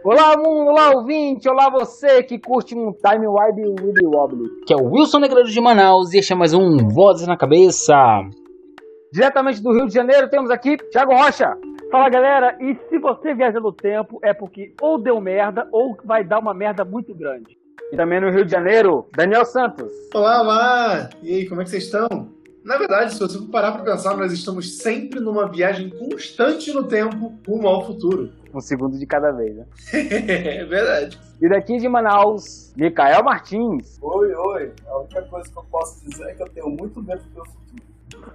Olá mundo, olá ouvinte, olá você que curte um Time Wide Willy Wobbly. Que é o Wilson Negreiro de Manaus e este é mais um Vozes na Cabeça. Diretamente do Rio de Janeiro temos aqui Thiago Rocha. Fala galera, e se você viaja no tempo é porque ou deu merda ou vai dar uma merda muito grande. E também no Rio de Janeiro, Daniel Santos. Olá! E aí, como é que vocês estão? Na verdade, se você for parar para pensar, nós estamos sempre numa viagem constante no tempo rumo ao futuro. Um segundo de cada vez, né? É verdade. E daqui de Manaus, Micael Martins. Oi. A única coisa que eu posso dizer é que eu tenho muito medo do meu futuro.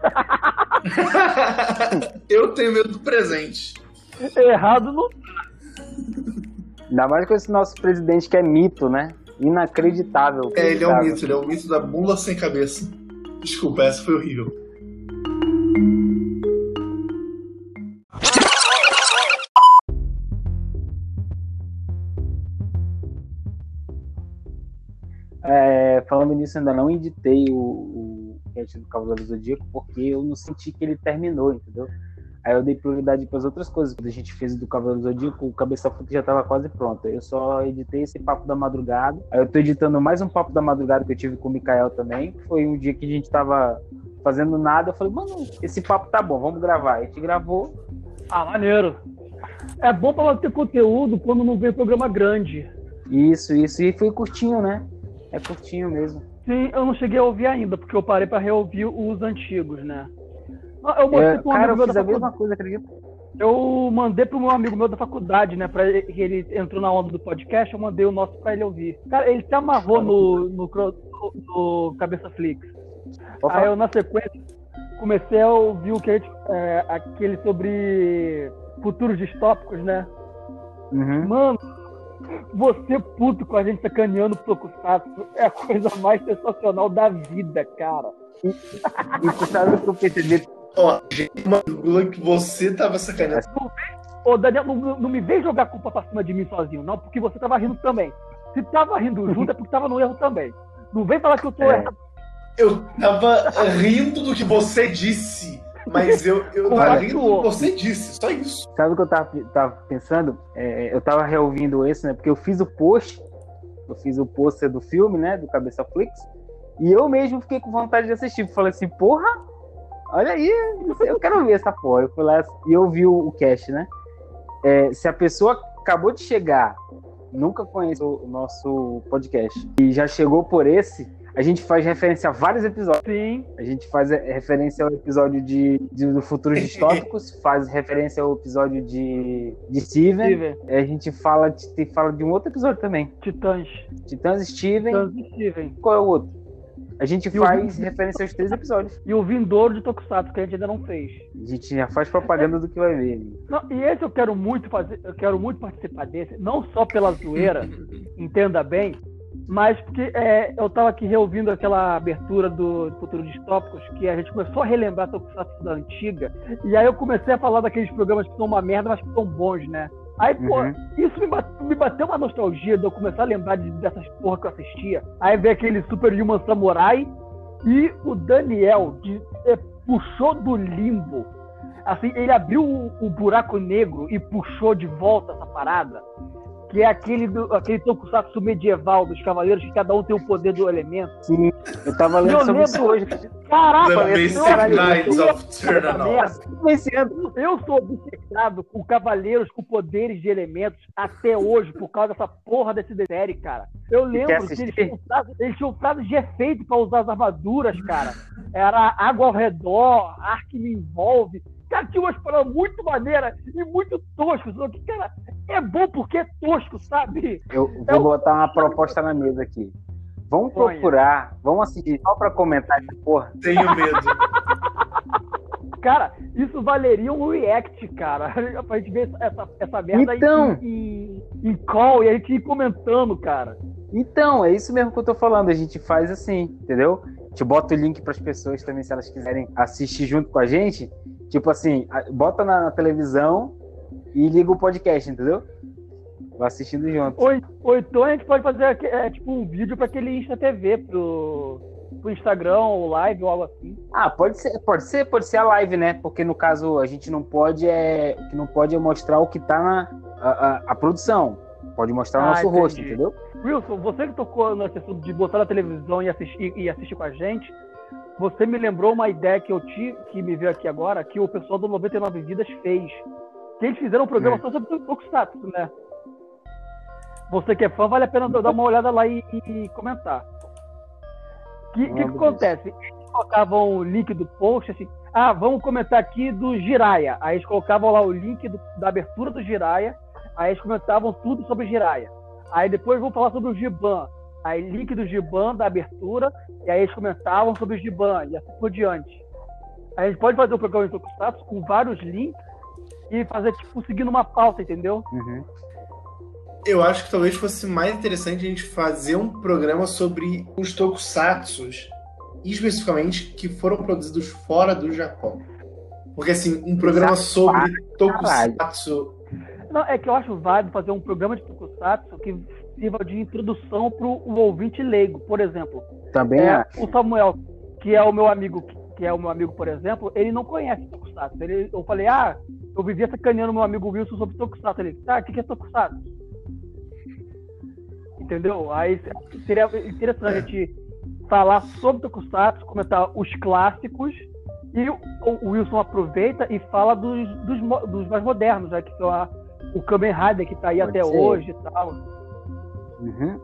Eu tenho medo do presente. Errado não. Ainda mais com esse nosso presidente que é mito, né? Inacreditável. Ele é um mito da bula sem cabeça. Desculpa, essa foi horrível. Falando nisso, ainda não editei o cast do Cavaleiro do Zodíaco porque eu não senti que ele terminou, entendeu? Aí eu dei prioridade para as outras coisas. Quando a gente fez do Cavaleiro do Zodíaco, o Cabeça Fluxa já estava quase pronto. Eu só editei esse Papo da Madrugada. Aí eu tô editando mais um Papo da Madrugada que eu tive com o Micael também. Foi um dia que a gente tava fazendo nada. Eu falei, mano, esse papo tá bom, vamos gravar. A gente gravou. Ah, maneiro. É bom pra ter conteúdo quando não vem programa grande. Isso. E foi curtinho, né? É curtinho mesmo. Sim, eu não cheguei a ouvir ainda, porque eu parei pra reouvir os antigos, né? Eu mostrei pra um cara, amigo eu meu fiz da a mesma coisa, acredito. Eu mandei pro meu amigo meu da faculdade, né? Pra ele entrou na onda do podcast, eu mandei o nosso pra ele ouvir. Cara, ele se amarrou no Cabeça Flix. Aí eu, na sequência, comecei a ouvir o que aquele sobre futuros distópicos, né? Uhum. Mano, você puto com a gente sacaneando o Tokusatsu é a coisa mais sensacional da vida, cara. E tu sabe o que eu percebi? Ó, uma que você tava sacaneando. Ô, Daniel, não me vem jogar culpa pra cima de mim sozinho, não, porque você tava rindo também. Se tava rindo junto é porque tava no erro também. Não vem falar que eu tô errado. Eu tava rindo do que você disse, mas eu tava rindo do que você disse, só isso. Sabe o que eu tava pensando? Eu tava reouvindo esse, né? Porque eu fiz o pôster do filme, né? Do Cabeça Flix. E eu mesmo fiquei com vontade de assistir. Falei assim, porra, olha aí, eu quero ver essa porra. Eu fui lá e eu vi o cast, né? Se a pessoa acabou de chegar, nunca conheceu o nosso podcast e já chegou por esse, a gente faz referência a vários episódios. Sim. A gente faz referência ao episódio do Futuros Distópicos, faz referência ao episódio de Steven. A gente fala de um outro episódio também. Titãs Steven. Steven. Qual é o outro? A gente faz referência aos 3 episódios. E o Vindouro de Tokusatsu, que a gente ainda não fez. A gente já faz propaganda do que vai ver. Não, e esse eu quero muito participar desse, não só pela zoeira, entenda bem, mas porque eu tava aqui reouvindo aquela abertura do Futuro Distópicos, que a gente começou a relembrar Tokusatsu da antiga, e aí eu comecei a falar daqueles programas que são uma merda, mas que são bons, né? Aí, pô, isso me bateu uma nostalgia de eu começar a lembrar dessas porra que eu assistia. Aí veio aquele Super Human Samurai e o Daniel puxou do limbo. Assim, ele abriu o buraco negro e puxou de volta essa parada. Que é aquele tokusatsu medieval dos cavaleiros, que cada um tem o poder do elemento. Sim, eu tava lendo sobre isso hoje. Caraca, eu sou obcecado com cavaleiros com poderes de elementos até hoje, por causa dessa porra desse série, cara. Eu lembro que eles tinham frases de efeito pra usar as armaduras, cara. Era água ao redor, ar que me envolve. Cara, tinha umas paradas muito maneiras e muito toscas. Só que, cara, é bom porque é tosco, sabe? Eu vou botar uma proposta na mesa aqui. Vamos procurar, vamos assistir só pra comentar essa porra. Tenho medo. Cara, isso valeria um react, cara. Pra gente ver essa merda então, em call e a gente ir comentando, cara. Então, é isso mesmo que eu tô falando. A gente faz assim, entendeu? A gente bota o link pras pessoas também, se elas quiserem assistir junto com a gente. Tipo assim, bota na televisão e liga o podcast, entendeu? Vai assistindo junto. Ou então a gente pode fazer tipo um vídeo para aquele Insta TV pro Instagram ou live ou algo assim. Ah, pode ser a live, né? Porque no caso a gente não pode mostrar o que tá a produção. Pode mostrar o nosso rosto, entendi. entendeu? Wilson, você que tocou na questão de botar na televisão e assistir com a gente, você me lembrou uma ideia que eu tive, que me veio aqui agora, que o pessoal do 99 Vidas fez. Que eles fizeram um programa só sobre Tokusatsu, né? Você que é fã, vale a pena dar uma olhada lá e comentar. O que acontece? Eles colocavam o link do post, assim, vamos comentar aqui do Jiraiya. Aí eles colocavam lá o link da abertura do Jiraiya, aí eles comentavam tudo sobre Jiraiya. Aí depois vão falar sobre o Giban. Aí link do Giban, da abertura, e aí eles comentavam sobre o Giban, e assim por diante. Aí a gente pode fazer um programa de Tokusatsu com vários links e fazer, tipo, seguindo uma pauta, entendeu? Uhum. Eu acho que talvez fosse mais interessante a gente fazer um programa sobre os Tokusatsus, especificamente, que foram produzidos fora do Japão. Porque, assim, um programa sobre Tokusatsu... Não, é que eu acho válido fazer um programa de Tokusatsu que sirva de introdução para o ouvinte leigo. Por exemplo, Também o Samuel, que é o meu amigo, por exemplo, ele não conhece Tokusatsu. Eu falei, eu vivia sacaneando meu amigo Wilson sobre Tokusatsu. Ele, o que é Tokusatsu? Entendeu? Aí seria interessante a gente falar sobre Tokusatsu, comentar os clássicos, e o Wilson aproveita e fala dos mais modernos, né, que são o Kamen Rider, que tá aí até hoje e tal. Uhum.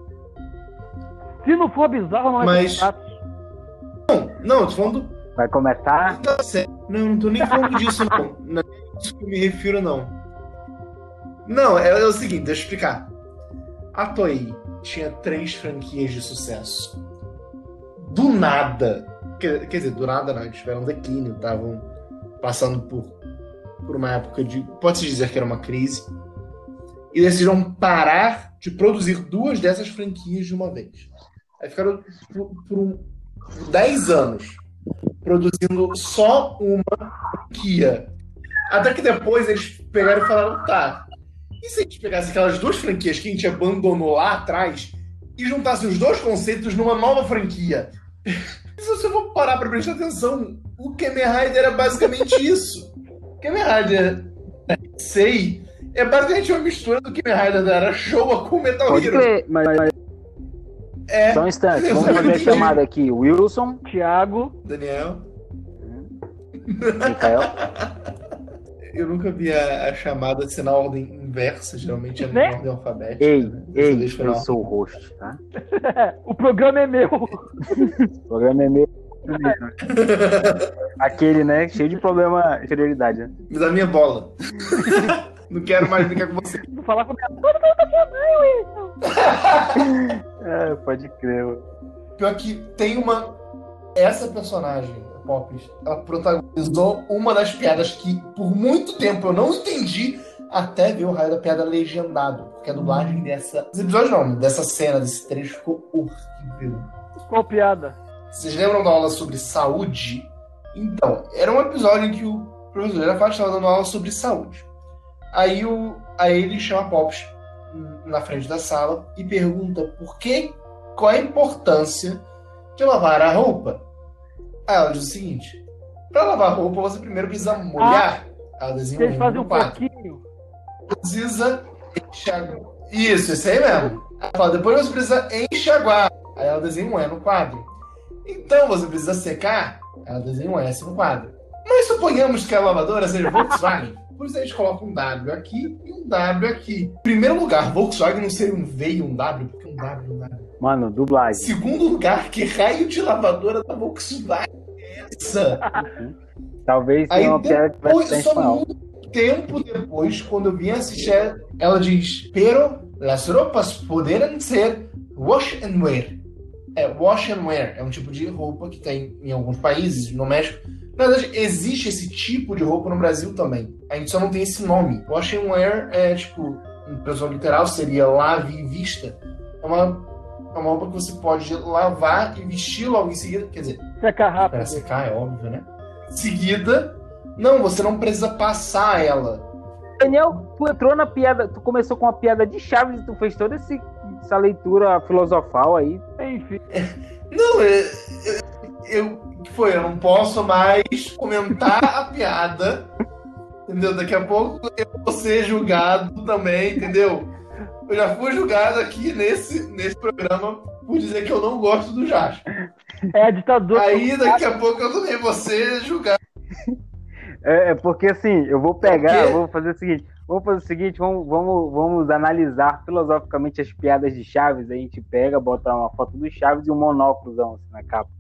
Se não for bizarro, não é Tokusatsu. Não, tô falando... Vai começar? Não tô nem falando disso, não. Não é isso que eu me refiro, não. Não, é o seguinte, deixa eu explicar. A Toei tinha 3 franquias de sucesso. Do nada, quer dizer, do nada não, eles tiveram um declínio, estavam passando por uma época de, pode-se dizer que era uma crise, e decidiram parar de produzir 2 dessas franquias de uma vez. Aí ficaram por 10 anos produzindo só uma franquia. Até que depois eles pegaram e falaram, e se a gente pegasse aquelas 2 franquias que a gente abandonou lá atrás e juntasse os 2 conceitos numa nova franquia? Se você for parar pra prestar atenção, o Kamen Rider é basicamente isso. O Kamen Rider Sei é basicamente uma mistura do Kamen Rider da Era Showa com Metal Pode Hero. crer, mas só um instante, vamos fazer a chamada aqui. Wilson, Thiago, Daniel. Mikael. Eu nunca vi a chamada ser na ordem inversa, geralmente é na ordem alfabética. Ei, né? eu sou o host, tá? o programa é meu. O programa é meu. Aquele, né? Cheio de problema de prioridade, né? Me dá minha bola. Não quero mais brincar com você. Vou falar com a Pode crer. Pior que tem essa personagem, Pops, ela protagonizou uma das piadas que por muito tempo eu não entendi até ver o raio da piada legendado. Porque a dublagem desse episódio não, dessa cena, desse trecho ficou horrível. Qual piada? Vocês lembram da aula sobre saúde? Então, era um episódio em que o professor Girafales estava dando aula sobre saúde. Aí ele chama a Pops na frente da sala e pergunta qual é a importância de lavar a roupa. Aí ela diz o seguinte: para lavar a roupa você primeiro precisa molhar. Ela desenha Eles fazem um pouquinho. Precisa enxaguar. Isso aí mesmo. Ela fala, depois você precisa enxaguar. Aí ela desenha um E no quadro. Então você precisa secar. Ela desenha um S no quadro. Mas suponhamos que a lavadora seja Volkswagen. Por isso a gente coloca um W aqui e um W aqui. Em primeiro lugar, Volkswagen não seria um V e um W, porque um W e um W. Mano, dublagem. Segundo lugar, que raio de lavadora da Volkswagen é essa? Talvez tenha uma piada que vai ser em espanhol. Muito tempo depois, quando eu vim assistir, ela diz: pero las ropas poderán ser wash and wear. Wash and wear é um tipo de roupa que tem em alguns países, no México. Na verdade, existe esse tipo de roupa no Brasil também. A gente só não tem esse nome. Wash and wear é tipo, em tradução literal, seria lave e vista. É uma roupa que você pode lavar e vestir logo em seguida. Quer dizer, secar rápido. Para secar, é óbvio, né? Em seguida, não, você não precisa passar ela. Daniel, tu entrou na piada, tu começou com uma piada de Chaves e tu fez toda essa leitura filosofal aí. Enfim. Não, eu não posso mais comentar a piada, entendeu? Daqui a pouco eu vou ser julgado também, entendeu? Eu já fui julgado aqui nesse programa por dizer que eu não gosto do Jasper. É a ditadura. Aí daqui a pouco eu também vou ser julgado. É porque assim, eu vou pegar, vou fazer o seguinte, vamos analisar filosoficamente as piadas de Chaves. A gente pega, bota uma foto do Chaves e um monóculozão assim na capa.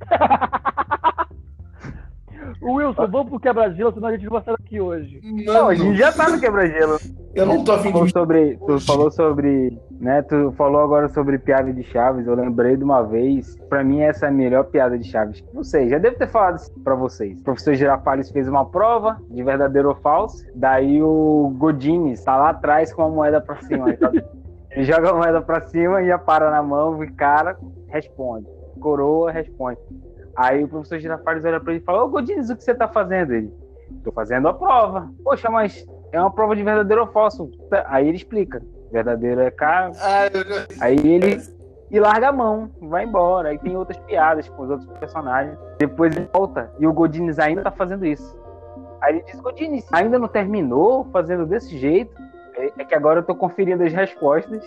Wilson, vamos pro quebra-gelo, senão a gente não vai sair daqui hoje. Não, a gente já tá no quebra-gelo. Eu não tô afim de... Tu falou sobre, né, tu falou agora sobre piada de Chaves, eu lembrei de uma vez, pra mim essa é a melhor piada de Chaves. Não sei, já devo ter falado isso pra vocês. O professor Girafales fez uma prova de verdadeiro ou falso, daí o Godines tá lá atrás com a moeda pra cima. Ele joga a moeda pra cima e já para na mão e cara, responde. Coroa, responde. Aí o professor Girafales olha pra ele e fala: ô Godines, o que você tá fazendo? Ele: tô fazendo a prova. Poxa, mas é uma prova de verdadeiro ou falso. Aí ele explica: verdadeiro é cá. Aí ele e larga a mão, vai embora. Aí tem outras piadas com os outros personagens. Depois ele volta e o Godines ainda tá fazendo isso. Aí ele diz: Godines, ainda não terminou fazendo desse jeito? É que agora eu tô conferindo as respostas.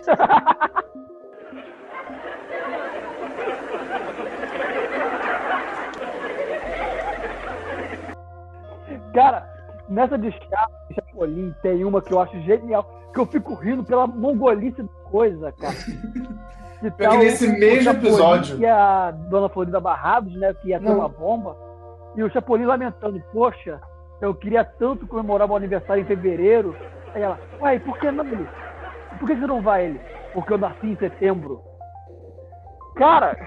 Cara, nessa de Chapolin tem uma que eu acho genial, que eu fico rindo pela mongolice da coisa, cara. Que tá nesse mesmo episódio. Que a Dona Florinda Barrados, né, que ia ter uma bomba, e o Chapolin lamentando: poxa, eu queria tanto comemorar meu aniversário em fevereiro. Aí ela: uai, por que não, ele? Por que você não vai, ele? Porque eu nasci em setembro. Cara...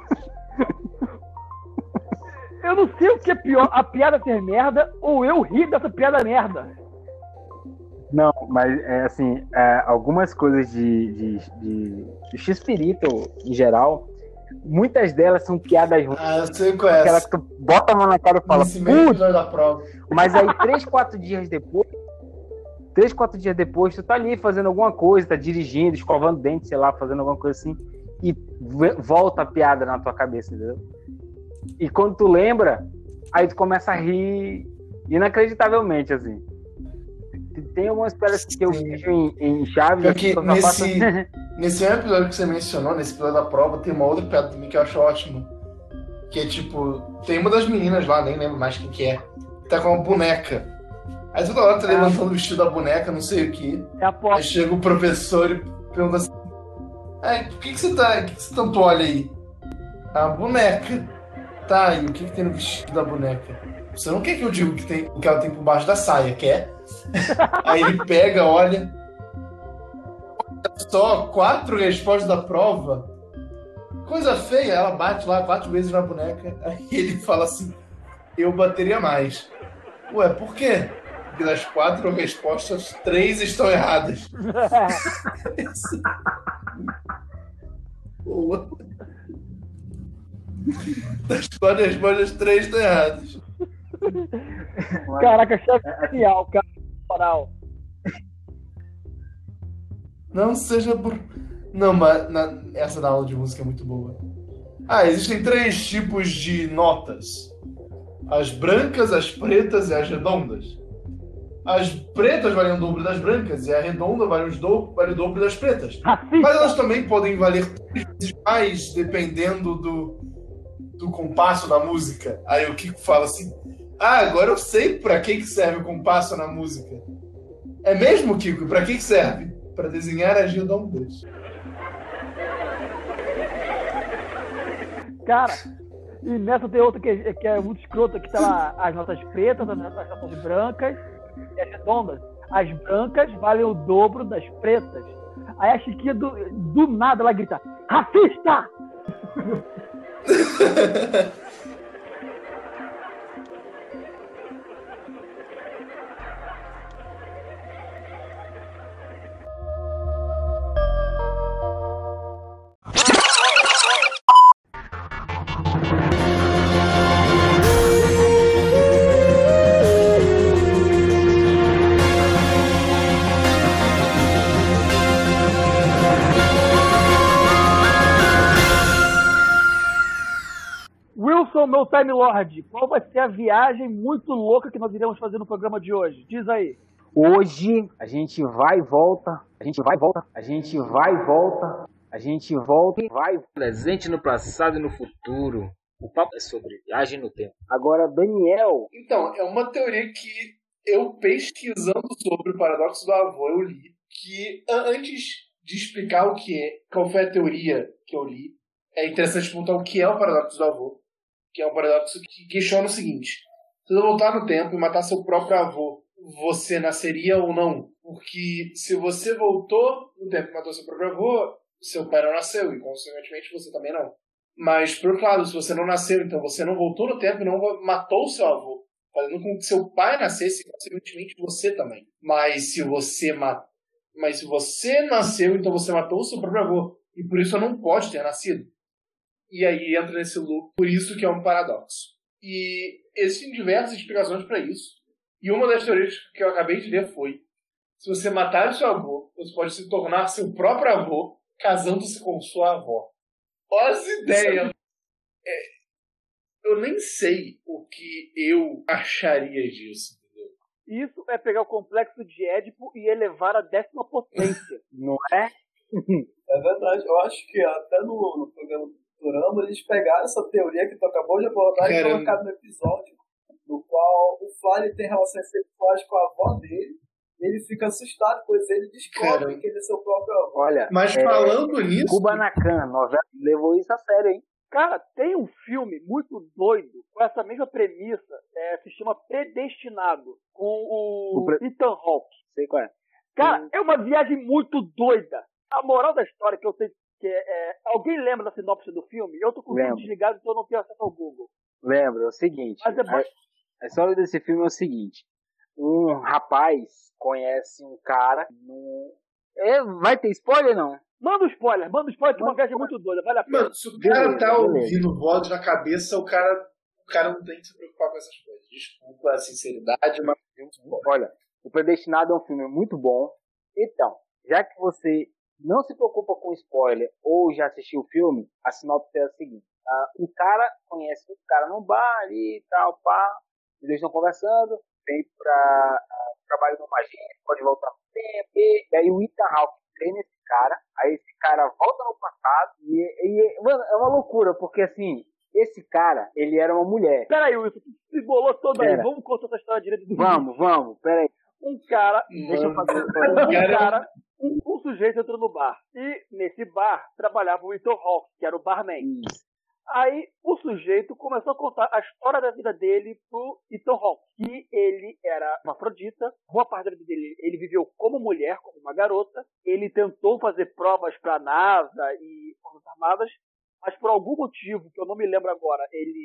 Eu não sei o que é pior, a piada ser merda ou eu rir dessa piada merda. Não, mas é assim, algumas coisas de X-Pirito em geral, muitas delas são piadas ruins. Ah, eu sei qual é. Aquela que tu bota a mão na cara e fala: da prova. Mas aí 3, 4 dias depois, tu tá ali fazendo alguma coisa, tá dirigindo, escovando dente, sei lá, fazendo alguma coisa assim, e volta a piada na tua cabeça, entendeu? E quando tu lembra, aí tu começa a rir inacreditavelmente, assim. Tem algumas piadas que eu vejo em Chaves... Porque nesse episódio que você mencionou, nesse episódio da prova, tem uma outra piada também que eu acho ótima. Que é tipo, tem uma das meninas lá, nem lembro mais quem que é, que tá com uma boneca. Aí toda hora tá levantando o vestido da boneca, não sei o que. Aí chega o professor e pergunta assim: por que você tanto olha aí? A boneca. Tá, e o que tem no vestido da boneca? Você não quer que eu diga o que ela tem por baixo da saia, quer? Aí ele pega, olha. Só 4 respostas da prova. Coisa feia, ela bate lá 4 vezes na boneca. Aí ele fala assim: eu bateria mais. Ué, por quê? Porque das 4 respostas, 3 estão erradas. Boa. Das 4 respostas, 3 estão erradas. Caraca, chefe genial, cara. Moral. Não seja Não, mas essa da aula de música é muito boa. Existem 3 tipos de notas: as brancas, as pretas e as redondas. As pretas valem o dobro das brancas e a redonda vale o dobro das pretas. Mas elas também podem valer 3 vezes mais, dependendo do compasso da música. Aí o Kiko fala assim: agora eu sei pra que serve o compasso na música. É mesmo, Kiko? Pra que serve? Pra desenhar as redondas. Cara, e nessa tem outra que é muito escrota, que tá lá as notas pretas, as notas brancas e as redondas. As brancas valem o dobro das pretas. Aí a Chiquinha do nada ela grita: racista! Meu Time Lord, qual vai ser a viagem muito louca que nós iremos fazer no programa de hoje? Diz aí. Hoje a gente vai e volta, a gente vai e volta, a gente vai e volta, a gente volta e vai. Presente no passado e no futuro. O papo é sobre viagem no tempo. Agora, Daniel. Então, é uma teoria que eu pesquisando sobre o paradoxo do avô, eu li que antes de explicar qual foi a teoria que eu li, é interessante perguntar o que é o paradoxo do avô, que é um paradoxo que questiona o seguinte: se você voltar no tempo e matar seu próprio avô, você nasceria ou não? Porque se você voltou no tempo e matou seu próprio avô, seu pai não nasceu e, consequentemente, você também não. Mas, por outro lado, se você não nasceu, então você não voltou no tempo e não matou o seu avô, fazendo com que seu pai nascesse e, consequentemente, você também. Mas se você nasceu, então você matou o seu próprio avô. E por isso não pode ter nascido. E aí entra nesse loop. Por isso que é um paradoxo. E existem diversas explicações para isso. E uma das teorias que eu acabei de ler foi: se você matar o seu avô, você pode se tornar seu próprio avô casando-se com sua avó. Olha as ideias. Eu nem sei o que eu acharia disso. Entendeu? Isso é pegar o complexo de Édipo e elevar a 10ª potência. Não é? É verdade. Eu acho que até no programa do Futurama eles pegaram essa teoria que tu acabou de abordar e colocaram no episódio, no qual o Fly tem relações sexuais com a avó dele. Ele fica assustado, pois ele descobre que ele é seu próprio avô. Olha, mas falando nisso... Kubanacan, novela, levou isso a sério, hein? Cara, tem um filme muito doido com essa mesma premissa, se chama Predestinado, com o Ethan Hawke. Sei qual é. Cara, é uma viagem muito doida. A moral da história que eu sei que alguém lembra da sinopse do filme? Eu tô com o filme desligado, então eu não tenho acesso ao Google. Lembro, é o seguinte. Mas a história desse filme é o seguinte: um rapaz conhece um cara vai ter spoiler não? Manda um spoiler que uma viagem muito doida, vale a pena. Mano, se o cara tá ouvindo voz na cabeça, o cara não tem que se preocupar com essas coisas. Desculpa a sinceridade, mas... Olha, O Predestinado é um filme muito bom. Então, já que você não se preocupa com spoiler ou já assistiu o filme, a sinopse é a seguinte: um cara conhece um cara no bar ali e tal, pá, eles estão conversando, vem pra trabalho numa agência, pode voltar no tempo, e aí o Ethan Hawke treina esse cara, aí esse cara volta no passado, mano, é uma loucura, porque assim, esse cara, ele era uma mulher. Peraí, Wilson, se bolou todo aí, vamos contar essa história direito do Vamos, peraí. Um cara, deixa eu fazer um sujeito entrou no bar, e nesse bar trabalhava o Ethan Hawke, que era o barman. Isso. Aí o sujeito começou a contar a história da vida dele pro Ethan Hawke, que ele era uma afrodita, boa parte da vida dele ele viveu como mulher, como uma garota, ele tentou fazer provas para a NASA e Forças Armadas, mas por algum motivo, que eu não me lembro agora,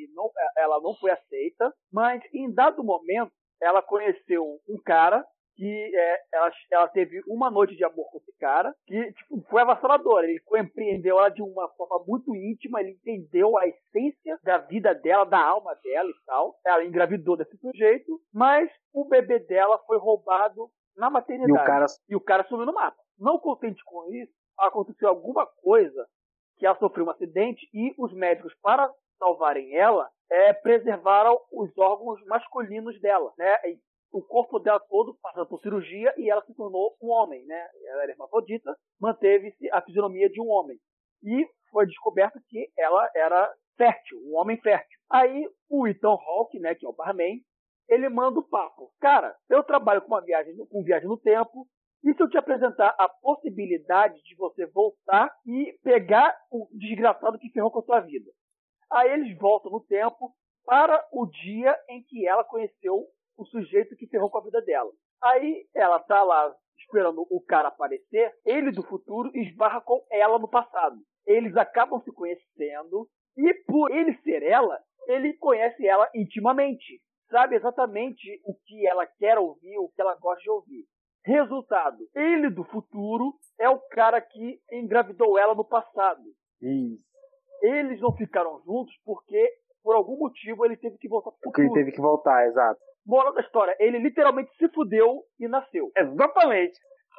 ela não foi aceita, mas em dado momento ela conheceu um cara que ela teve uma noite de amor com esse cara, que foi avassalador. Ele compreendeu ela de uma forma muito íntima, ele entendeu a essência da vida dela, da alma dela e tal. Ela engravidou desse sujeito, mas o bebê dela foi roubado na maternidade. E o cara sumiu no mapa. Não contente com isso, aconteceu alguma coisa que ela sofreu um acidente e os médicos, para salvarem ela, preservaram os órgãos masculinos dela, né? O corpo dela todo passou por cirurgia e ela se tornou um homem, né? Ela era hermafrodita, manteve-se a fisionomia de um homem. E foi descoberto que ela era fértil, um homem fértil. Aí o Ethan Hawke, né, que é o barman, ele manda o papo. Cara, eu trabalho com viagem no tempo, e se eu te apresentar a possibilidade de você voltar e pegar o desgraçado que ferrou com a sua vida? Aí eles voltam no tempo para o dia em que ela conheceu o sujeito que ferrou com a vida dela. Aí ela tá lá esperando o cara aparecer, ele do futuro esbarra com ela no passado. Eles acabam se conhecendo e por ele ser ela, ele conhece ela intimamente. Sabe exatamente o que ela quer ouvir, o que ela gosta de ouvir. Resultado, ele do futuro é o cara que engravidou ela no passado. Isso. Eles não ficaram juntos porque, por algum motivo, ele teve que voltar pro futuro. Porque ele teve que voltar, exato. Moral da história, ele literalmente se fudeu e nasceu. Exatamente.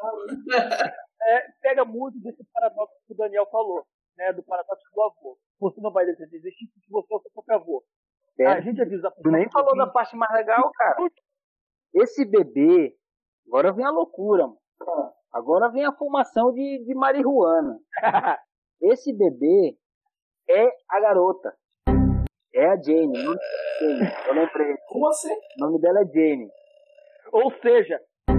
Pega muito desse paradoxo que o Daniel falou, né, do paradoxo do avô. Você não vai desistir se você é o seu próprio avô. A gente avisa... Tu nem falou da parte mais legal, cara. Esse bebê Agora vem a loucura, mano. Agora vem a fumação de marihuana. Esse bebê é a garota. É a Jane. Eu lembrei. Como assim? O nome dela é Jane. Ou seja,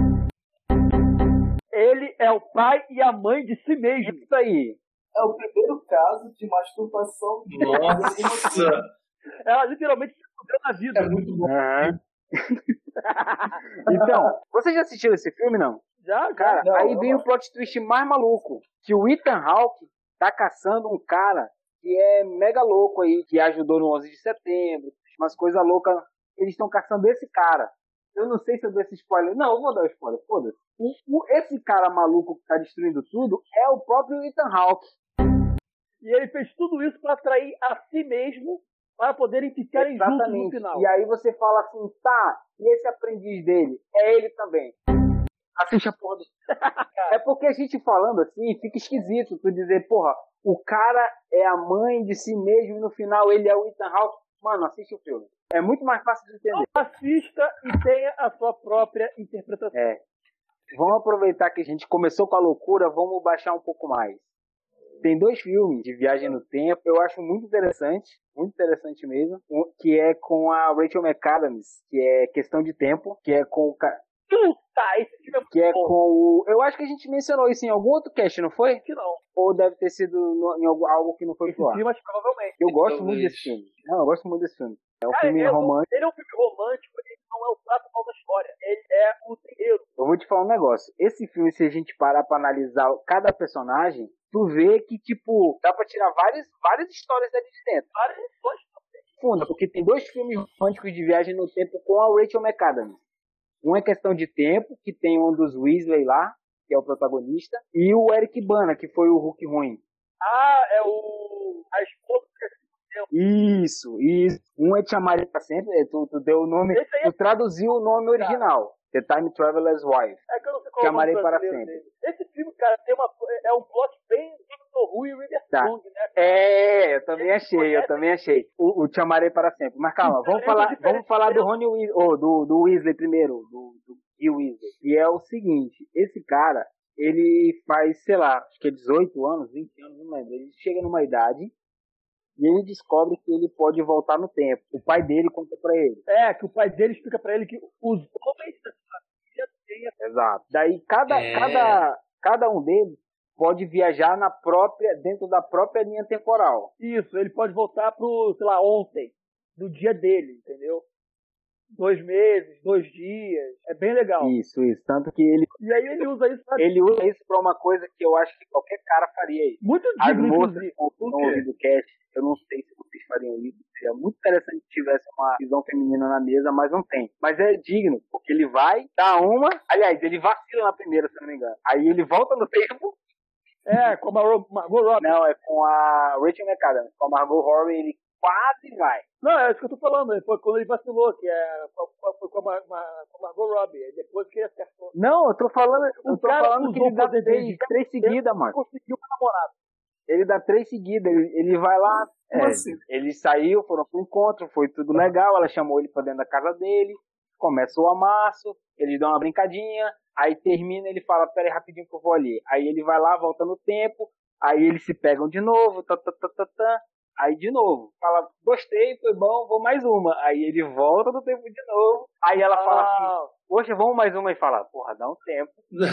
ele é o pai e a mãe de si mesmo. Isso aí. É o primeiro caso de masturbação. Nossa! Ela literalmente se fudeu na vida. É muito bom. Uhum. Então, você já assistiu esse filme, não? Já, Cara, não, aí não. vem o plot twist mais maluco. Que o Ethan Hawke tá caçando um cara que é mega louco aí, que ajudou no 11 de setembro, umas coisas loucas. Eles estão caçando esse cara. Eu não sei se eu dou esse spoiler. Não, eu vou dar o spoiler, foda-se. Esse cara maluco que tá destruindo tudo é o próprio Ethan Hawke. E ele fez tudo isso para atrair a si mesmo, para poderem ficarem juntos no final. E aí você fala assim, tá, e esse aprendiz dele? É ele também. Assiste a porra do... É porque a gente falando assim, fica esquisito tu dizer, porra, o cara é a mãe de si mesmo e no final ele é o Ethan Hawke. Mano, assiste o filme. É muito mais fácil de entender. Então, assista e tenha a sua própria interpretação. É. Vamos aproveitar que a gente começou com a loucura, vamos baixar um pouco mais. Tem 2 filmes de viagem no tempo, eu acho muito interessante mesmo, que é com a Rachel McAdams, que é Questão de Tempo, que é com o... Puta, esse filme é muito Que é bom. com o... Eu acho que a gente mencionou isso em algum outro cast, não foi? Que não. Ou deve ter sido em algo que não foi Esse pro ar. filme, mas provavelmente. Eu gosto Talvez. muito desse filme. Não, eu gosto muito desse filme. É um Cara, filme romântico. Ele é um filme romântico, ele não é o principal da história. Ele é o terreiro. Eu vou te falar um negócio. Esse filme, se a gente parar pra analisar cada personagem, tu vê que, tipo, dá pra tirar várias histórias dali de dentro. Várias histórias. Funda, porque tem 2 filmes românticos de viagem no tempo com a Rachel McAdams. Um é Questão de Tempo, que tem um dos Weasley lá, que é o protagonista, e o Eric Bana, que foi o Hulk ruim. Ah, é a esposa do Isso. Um é Te Amarei Pra Sempre, tu deu o nome, Esse aí é- tu traduziu o nome original. The Time Traveler's Wife. É que eu não sei qual Te é o nome Amarei para brasileiro Sempre. dele. Esse filme, cara, é um plot bem Doctor Who e River Tá. Song, né? É, eu também achei. O Te Amarei Para Sempre. Mas calma, vamos falar do Rony Weasley, do Weasley primeiro, do Gil Weasley. E é o seguinte, esse cara, ele faz, sei lá, acho que é 18 anos, 20 anos, não lembro. Ele chega numa idade e ele descobre que ele pode voltar no tempo. O pai dele conta pra ele. É, que o pai dele explica pra ele que os homens da família têm Exato. Daí cada um deles pode viajar dentro da própria linha temporal. isso, ele pode voltar pro, sei lá, ontem, do dia dele, entendeu? 2 meses, 2 dias, é bem legal. Isso. Tanto que ele usa isso pra... usa isso pra uma coisa que eu acho que qualquer cara faria isso. Muito As digno, moças inclusive. no ouvido do cast, eu não sei se vocês fariam isso. Seria muito interessante se tivesse uma visão feminina na mesa, mas não tem. Mas é digno, porque ele vai, dá uma. Aliás, ele vacila na primeira, se não me engano. Aí ele volta no tempo. É, com a Margot Robbie. Não, é com a Rachel McAdams. Com a Margot Robbie, ele quase vai. Não, é isso que eu tô falando. Foi quando ele vacilou, que foi com a Margot Robbie. Aí depois que ele acertou. Não, eu tô falando que ele dá poder dele 3 seguidas, mano. Conseguiu uma namorada. Ele dá 3 seguidas, ele vai lá. Como assim? Ele saiu, foram pro encontro, foi tudo legal. Ela chamou ele pra dentro da casa dele. Começa o amasso, eles dão uma brincadinha. Aí termina, ele fala, pera aí rapidinho que eu vou ali. Aí ele vai lá, volta no tempo. Aí eles se pegam de novo. Aí de novo, fala, gostei, foi bom, vou mais uma. Aí ele volta no tempo de novo. Aí ela fala assim, poxa, vamos mais uma. E fala, porra, dá um tempo.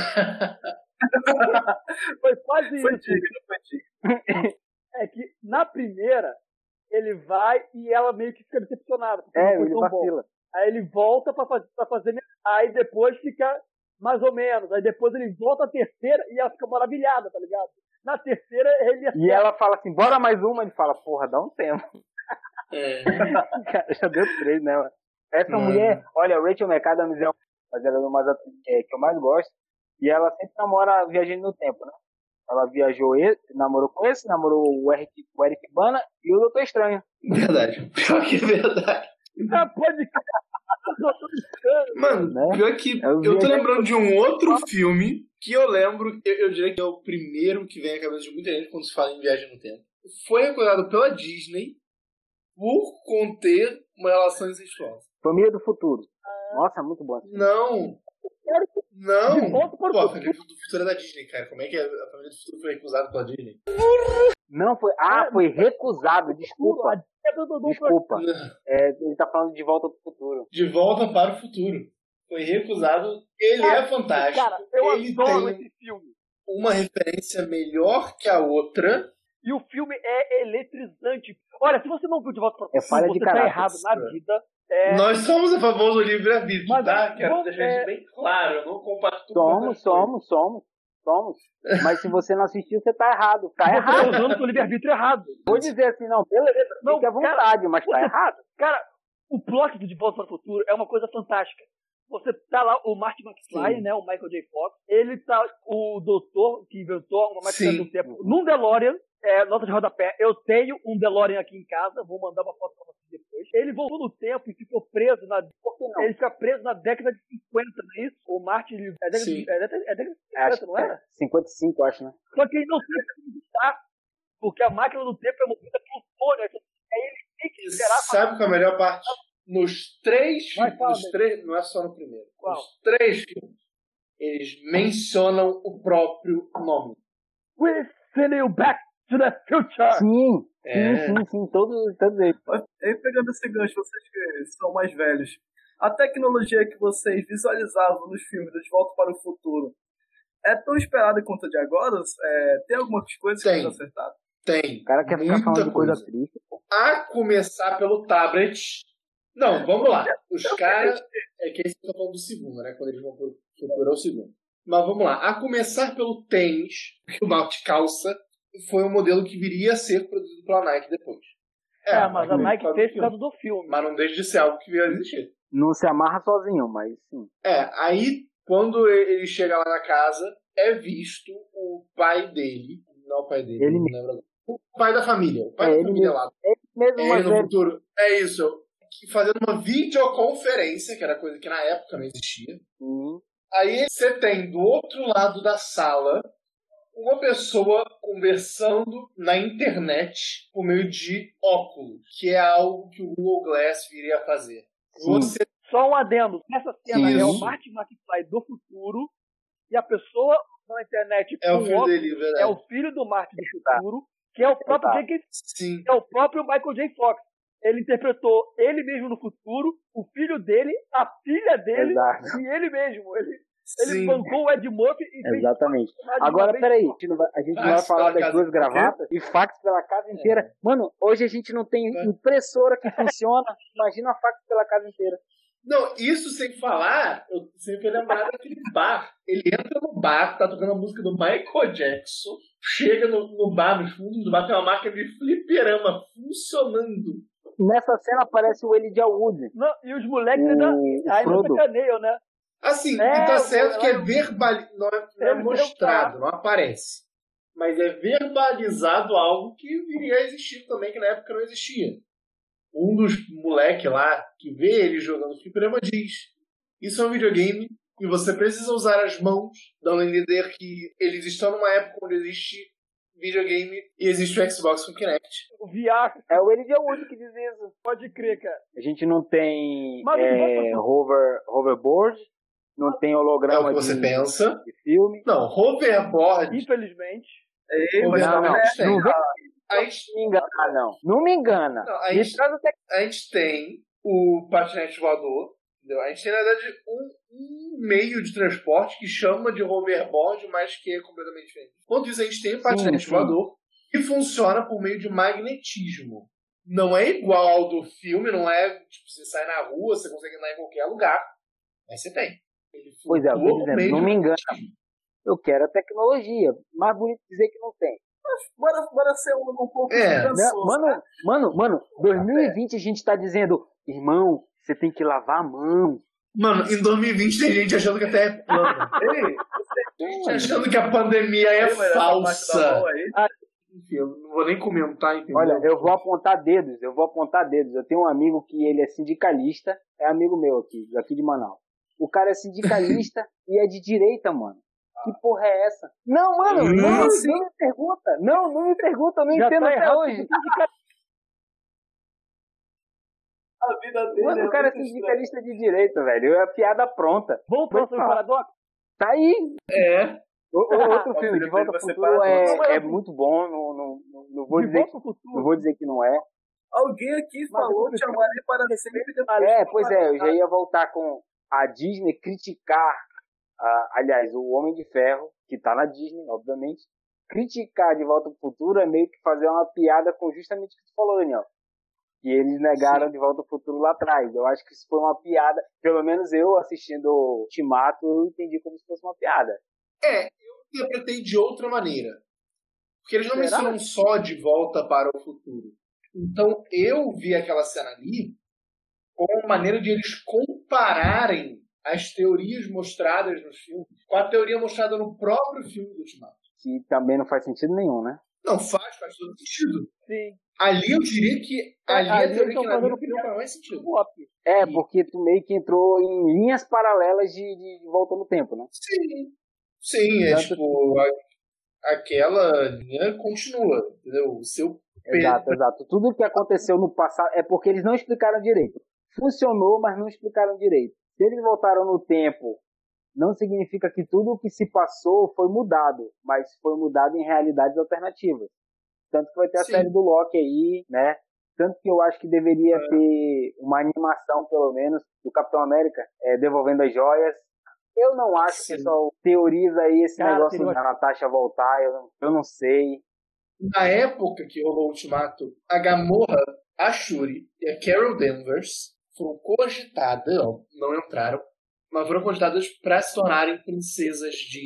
Foi quase Foi isso. digno. É que na primeira, ele vai e ela meio que fica decepcionada. Porque não foi Ele tão vacila. bom. Aí ele volta pra fazer. Aí depois fica mais ou menos. Aí depois ele volta a terceira e ela fica maravilhada, tá ligado? Na terceira ele E ela fala assim, bora mais uma. Ele fala, porra, dá um tempo. Cara, já deu 3, né, mano? Essa mulher, olha, a Rachel McAdams é uma das que eu mais gosto. E ela sempre namora viajando no tempo, né? Ela namorou com esse, namorou o Eric Bana e o Doutor Estranho. Verdade. Pior que é verdade. pode. Mano, Né? pior que Eu eu tô vi- lembrando de um outro filme que eu lembro, eu diria que é o primeiro que vem à cabeça de muita gente quando se fala em viagem no tempo. Foi recordado pela Disney por conter uma relação incestuosa. Família do Futuro. Nossa, muito bom. Não, Não! De Volta para o Pô, a Futuro. Família do Futuro é da Disney, cara. Como é que a Família do Futuro foi recusada pela Disney? Não, foi. Foi recusado, desculpa. Desculpa. Ele tá falando de Volta pro Futuro. De Volta para o Futuro. Foi recusado. Ele é fantástico. Cara, eu ele adoro tem esse filme. uma referência melhor que a outra. E o filme é eletrizante. Olha, se você não viu De Volta para o Futuro, falha de você tá caráter. errado na vida. Nós somos a favor do livre-arbítrio, Mas, tá? Quero vamos- deixar isso bem claro. Eu não compactuo Somos. Mas se você não assistiu, você tá errado. Tá Você tá errado. usando o seu livre-arbítrio errado. Vou dizer assim, não, beleza, Não, fique à vontade, mas tá errado. Cara, o plot do De Volta para o Futuro é uma coisa fantástica. Você tá lá, o Marty McFly, Sim. né, o Michael J. Fox, ele tá, o doutor que inventou uma máquina Sim. do tempo, num DeLorean, nota de rodapé, eu tenho um DeLorean aqui em casa, vou mandar uma foto pra vocês depois. Ele voltou no tempo e ficou preso ele fica preso na década de 50, não é isso? O Marty, Sim. é década de 50, Acho não que era? 55, eu acho, né? Só que ele não sabe como lutar, porque a máquina do tempo é movida pelo fone, aí ele tem que esperar. Sabe qual é a melhor parte? Nos três Vai, fala, filmes, não é só no primeiro. Qual? Nos três filmes, eles mencionam o próprio nome. We're sending you back to the future! Sim, todos eles. Aí pegando esse gancho, vocês que são mais velhos, a tecnologia que vocês visualizavam nos filmes De Volta para o Futuro é tão esperada quanto a de agora? Tem algumas coisas que Tem. eles acertaram? Tem. O cara quer ficar muita falando de coisa triste. A começar pelo tablet. Não, vamos lá. Os caras. É que eles estão falando do segundo, né? Quando eles vão procurar o segundo. Mas vamos lá. A começar pelo tênis, que o Malte calça, foi um modelo que viria a ser produzido pela Nike depois. Mas a Nike fez por causa do filme. Mas não deixa de ser algo que veio a existir. Não se amarra sozinho, mas sim. Aí quando ele chega lá na casa, é visto o pai dele. Não o pai dele, Ele não lembro agora. O pai da família. O pai da ele família mesmo. lá. Mesmo É mais no velho. futuro. É isso. Fazendo uma videoconferência, que era coisa que na época não existia. Aí você tem do outro lado da sala uma pessoa conversando na internet por meio de óculos, que é algo que o Google Glass viria a fazer. Você Só um adendo. Essa cena Isso. é o Marty McFly do futuro e a pessoa na internet é o com filho óculos dele, verdade? é o filho do Marty do futuro, que é o próprio Sim. é o próprio Michael J. Fox. Ele interpretou ele mesmo no futuro, o filho dele, a filha dele Exato. e ele mesmo. Ele Sim. bancou o Ed Murphy e fez Exatamente. mais de uma Agora, vez peraí, só. a gente não Fax vai falar pela das casa duas inteira. gravatas e fax pela casa inteira. Mano, hoje a gente não tem impressora que funciona. Imagina a fax pela casa inteira. Não, isso sem falar, eu sempre lembrar daquele bar. Ele entra no bar, tá tocando a música do Michael Jackson, chega no bar, nos fundos do bar, tem uma marca de fliperama funcionando. Nessa cena aparece o Elijah Wood. Não, e os moleques O ainda Frodo. sacaneiam, né? Assim, É, e tá certo eu- que é verbalizado, não é Eu- mostrado, não aparece. Mas é verbalizado algo que viria a existir também, que na época não existia. Um dos moleques lá, que vê ele jogando fliperama, diz: isso é um videogame e você precisa usar as mãos, dando a entender que eles estão numa época onde existe videogame e existe o Xbox com Kinect. O VR, É o Elijah Wood que diz isso. pode crer, cara. A gente não tem Mas hoverboard, não tem É o holograma que você de pensa. filme. Não, hoverboard. Infelizmente. Hoverboard a gente tem. não vem A gente me engana, não. Não me engana. Não, a Me gente- traz até A gente tem o patinete voador, entendeu? A gente tem, na verdade, um meio de transporte que chama de hoverboard, mas que é completamente diferente. Enquanto isso, a gente tem o patinete sim. voador, que funciona por meio de magnetismo. Não é igual ao do filme, não é tipo, você sai na rua, você consegue andar em qualquer lugar, mas você tem. Ele Pois é, eu tô flutua por dizendo, meio não de me engana. magnetismo. Eu quero a tecnologia. Mais bonito dizer que não tem. Bora ser um pouco É. esperançoso, né? Mano, 2020 a gente tá dizendo, irmão, você tem que lavar a mão. Mano, em 2020 tem gente achando que até é plano. Ei, Tem gente achando que a pandemia é mas essa parte da falsa. mão aí, Enfim, eu não vou nem comentar, entendeu? Olha, eu vou apontar dedos. Eu tenho um amigo que ele é sindicalista, é amigo meu aqui de Manaus. O cara é sindicalista e é de direita, mano. Que porra é essa? Não, mano, não me pergunta. Não me pergunta, eu não Já entendo tá até errado. hoje. A vida dele Mano, o cara é sindicalista de direito, velho. É a piada pronta. Voltando sobre o paradoxo. Tá aí. É. Outro filme, De Volta ao Futuro, é muito bom. Não vou dizer que não é. Alguém aqui falou que chamarei para sempre depois. Pois é, eu já ia voltar com a Disney criticar, aliás, o Homem de Ferro, que tá na Disney, obviamente, criticar De Volta ao Futuro é meio que fazer uma piada com justamente o que tu falou, Daniel. E eles negaram De Volta ao Futuro lá atrás. Eu acho que isso foi uma piada, pelo menos eu assistindo o Ultimato, eu entendi como se fosse uma piada. Eu interpretei de outra maneira. Porque eles não mencionam só De Volta para o Futuro. Então, eu vi aquela cena ali como uma maneira de eles compararem as teorias mostradas nos filmes com a teoria mostrada no próprio filme do Ultimato. Que também não faz sentido nenhum, né? Não, faz todo sentido. Sim. Ali eu diria que a teoria que na minha opinião faz mais sentido. Porque tu meio que entrou em linhas paralelas de volta no tempo, né? Sim, tipo, aquela linha continua, entendeu? O seu Exato. Tudo o que aconteceu no passado é porque eles não explicaram direito. Funcionou, mas não explicaram direito. Se eles voltaram no tempo, não significa que tudo o que se passou foi mudado, mas foi mudado em realidades alternativas. Tanto que vai ter a série do Loki aí, né? Tanto que eu acho que deveria ter uma animação, pelo menos, do Capitão América, devolvendo as joias. Eu não acho que só teoriza aí esse negócio da Natasha voltar, eu não sei. Na época que rolou o Ultimato, a Gamorra, a Shuri e a Carol Danvers foram cogitadas, não entraram, mas foram cogitadas para se tornarem princesas de...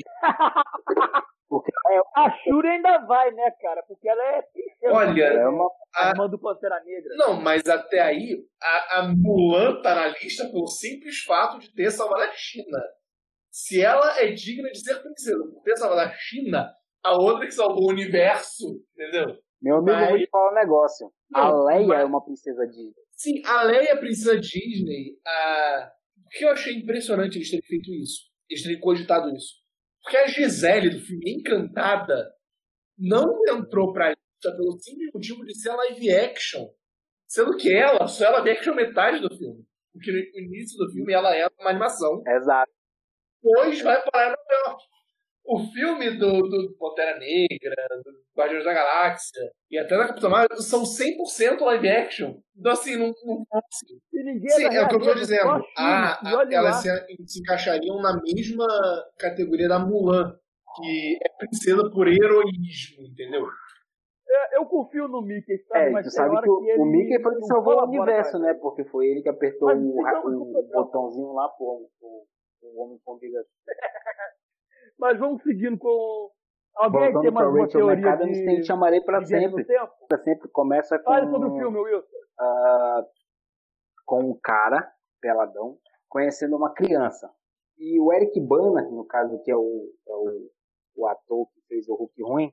A Shuri ainda vai, né, cara? Porque ela é princesa. Olha, a irmã do Pantera Negra. Não, mas até aí, a Mulan tá na lista pelo simples fato de ter salvado a China. Se ela é digna de ser princesa por ter salvado a China, a outra que salvou o universo, entendeu? Meu amigo, eu vou te falar um negócio. A Leia é uma princesa Disney. Sim, a Leia é princesa Disney. O que eu achei impressionante eles terem feito isso. Eles terem cogitado isso. Porque a Gisele, do filme Encantada, não entrou pra lista pelo simples motivo de ser live action. Sendo que ela só é live action metade do filme. Porque no início do filme ela é uma animação. Exato. Depois vai parar no Nova York. O filme do Pantera Negra, do Guardiões da Galáxia e até da Capitã Marvel são 100% live action. Então, assim, não Sim, é o que eu tô dizendo. Elas se encaixariam na mesma categoria da Mulan, que é princesa por heroísmo, entendeu? Eu confio no Mickey, sabe? Mas tu sabe que o Mickey foi que salvou o universo, né? Porque foi ele que apertou o botãozinho lá pro Homem com Gigante. Mas vamos seguindo com... Alguém tem mais uma teoria de... chamarei pra sempre. Pra sempre começa com... Fale sobre o filme, Wilson. Com um cara, peladão, conhecendo uma criança. E o Eric Bana, no caso, que é o ator que fez o Hulk ruim.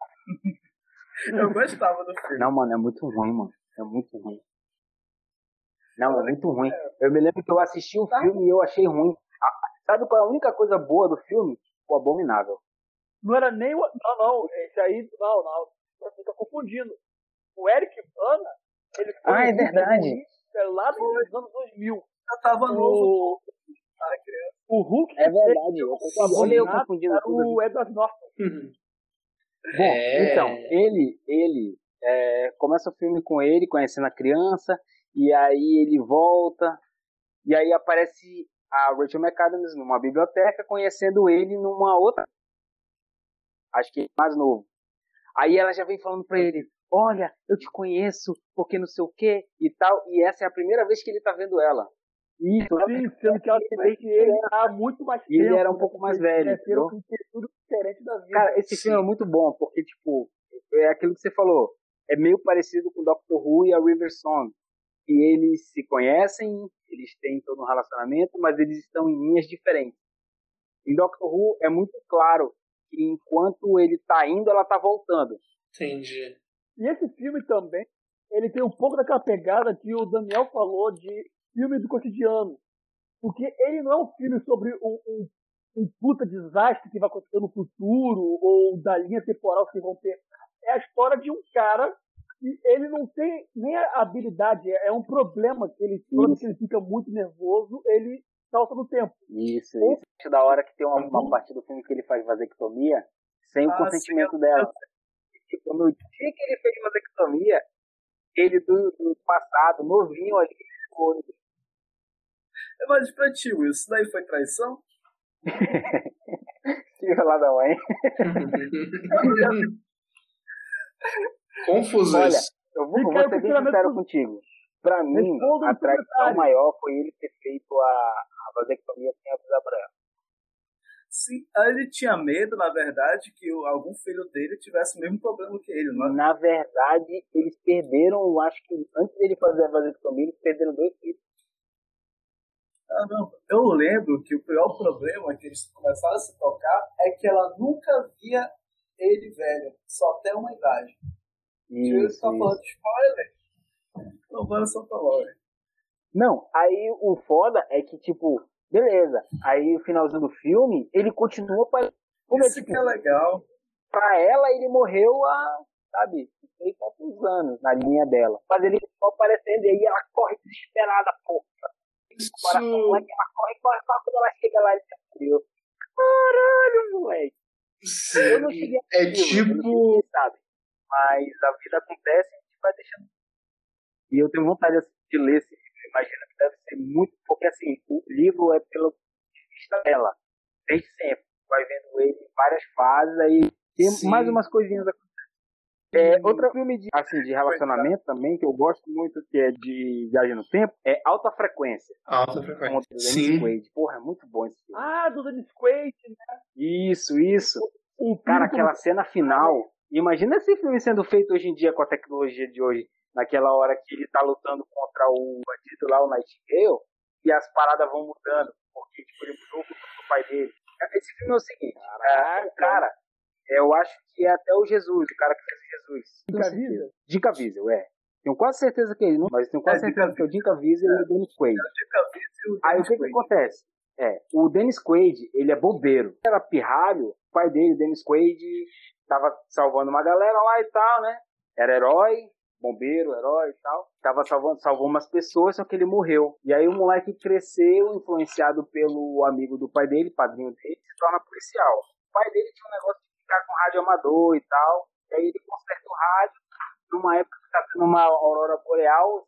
Eu gostava do filme. Não, mano, é muito ruim, mano. É muito ruim. Não, é muito ruim. Eu me lembro que eu assisti o filme e eu achei ruim. Sabe qual é a única coisa boa do filme? O Abominável. Não era nem o... Não. Esse aí... Não. Você tá confundindo. O Eric Bana, ele foi... é verdade. Lá nos anos 2000. Eu tava novo. O Hulk... É verdade. Eu confundindo era tudo. o Edward Norton. Bom, então, ele começa o filme com ele, conhecendo a criança, e aí ele volta, e aí aparece a Rachel McAdams numa biblioteca, conhecendo ele numa outra, acho que mais novo. Aí ela já vem falando pra ele, olha, eu te conheço, porque não sei o que, e tal, e essa é a primeira vez que ele tá vendo ela. Isso, sendo que ela vê que ele tá muito mais tempo. Ele era um pouco mais velho. Tudo diferente da vida. Cara, esse filme é muito bom, porque, tipo, é aquilo que você falou, é meio parecido com o Doctor Who e a River Song. E eles se conhecem, eles têm todo um relacionamento, mas eles estão em linhas diferentes. Em Doctor Who é muito claro que enquanto ele tá indo, ela tá voltando. Entendi. E esse filme também, ele tem um pouco daquela pegada que o Daniel falou de filme do cotidiano. Porque ele não é um filme sobre um puta desastre que vai acontecer no futuro ou da linha temporal que vão ter. É a história de um cara E ele não tem nem a habilidade, é um problema que ele, quando ele fica muito nervoso, ele salta no tempo. Isso. Acho da hora que tem uma parte do filme que ele faz vasectomia sem o consentimento dela. Tipo, no dia que ele fez vasectomia, ele do passado, novinho ali, ficou. Mas pra ti, isso daí foi traição? Tira lá da mãe. Confuso. Olha, eu vou ser bem sincero contigo. Pra mim, a traição maior foi ele ter feito a vasectomia sem avisar pra ela. Sim, ele tinha medo, na verdade, que algum filho dele tivesse o mesmo problema que ele, não é? Na verdade, eles perderam, acho que antes dele fazer a vasectomia, eles perderam 2 filhos. Ah, não. Eu lembro que o pior problema que eles começaram a se tocar é que ela nunca via ele velho, só até uma idade. Isso. Tá falando de spoiler? Não, bora só falar. Não, aí o foda é que, tipo, beleza. Aí o finalzinho do filme, ele continua para. Isso tipo, que é legal. Pra ela, ele morreu há, sabe, não sei quantos anos na linha dela. Mas ele só aparecendo e aí ela corre desesperada, porra. Ela corre, quando ela chega lá, ele já morreu. Caralho, moleque. Eu não cheguei a tipo. Sabe? Mas a vida acontece e a gente vai deixando. E eu tenho vontade de ler esse livro. Imagina que deve ser muito. Porque assim, o livro é pelo ponto de vista dela. Desde sempre. Vai vendo ele em várias fases, aí tem mais umas coisinhas acontecendo. Outro filme de relacionamento também, que eu gosto muito, que é de Viagem no Tempo, é Alta Frequência. Alta Frequência. Dennis Quaid. Porra, é muito bom esse filme. Ah, do Dennis Quaid, né? Isso. Cara, aquela cena final. Imagina esse filme sendo feito hoje em dia com a tecnologia de hoje. Naquela hora que ele tá lutando contra o bandido lá, o Nightingale, e as paradas vão mudando, porque tipo, ele mudou o pai dele. Esse filme é o seguinte, cara, eu acho que é até o Jesus, o cara que fez Jesus. Jim Caviezel, é. Tenho quase certeza que é ele, não, mas tenho quase certeza que é o Jim Caviezel e o Dennis Quaid. Aí o que acontece? O Dennis Quaid, ele é bombeiro. Ele era pirralho, o pai dele, o Dennis Quaid, tava salvando uma galera lá e tal, né? Era herói, bombeiro, herói e tal. Salvou umas pessoas, só que ele morreu. E aí o moleque cresceu, influenciado pelo amigo do pai dele, padrinho dele, se torna policial. O pai dele tinha um negócio de ficar com rádio amador e tal. E aí ele conserta o rádio. Numa época que tá tendo uma aurora boreal,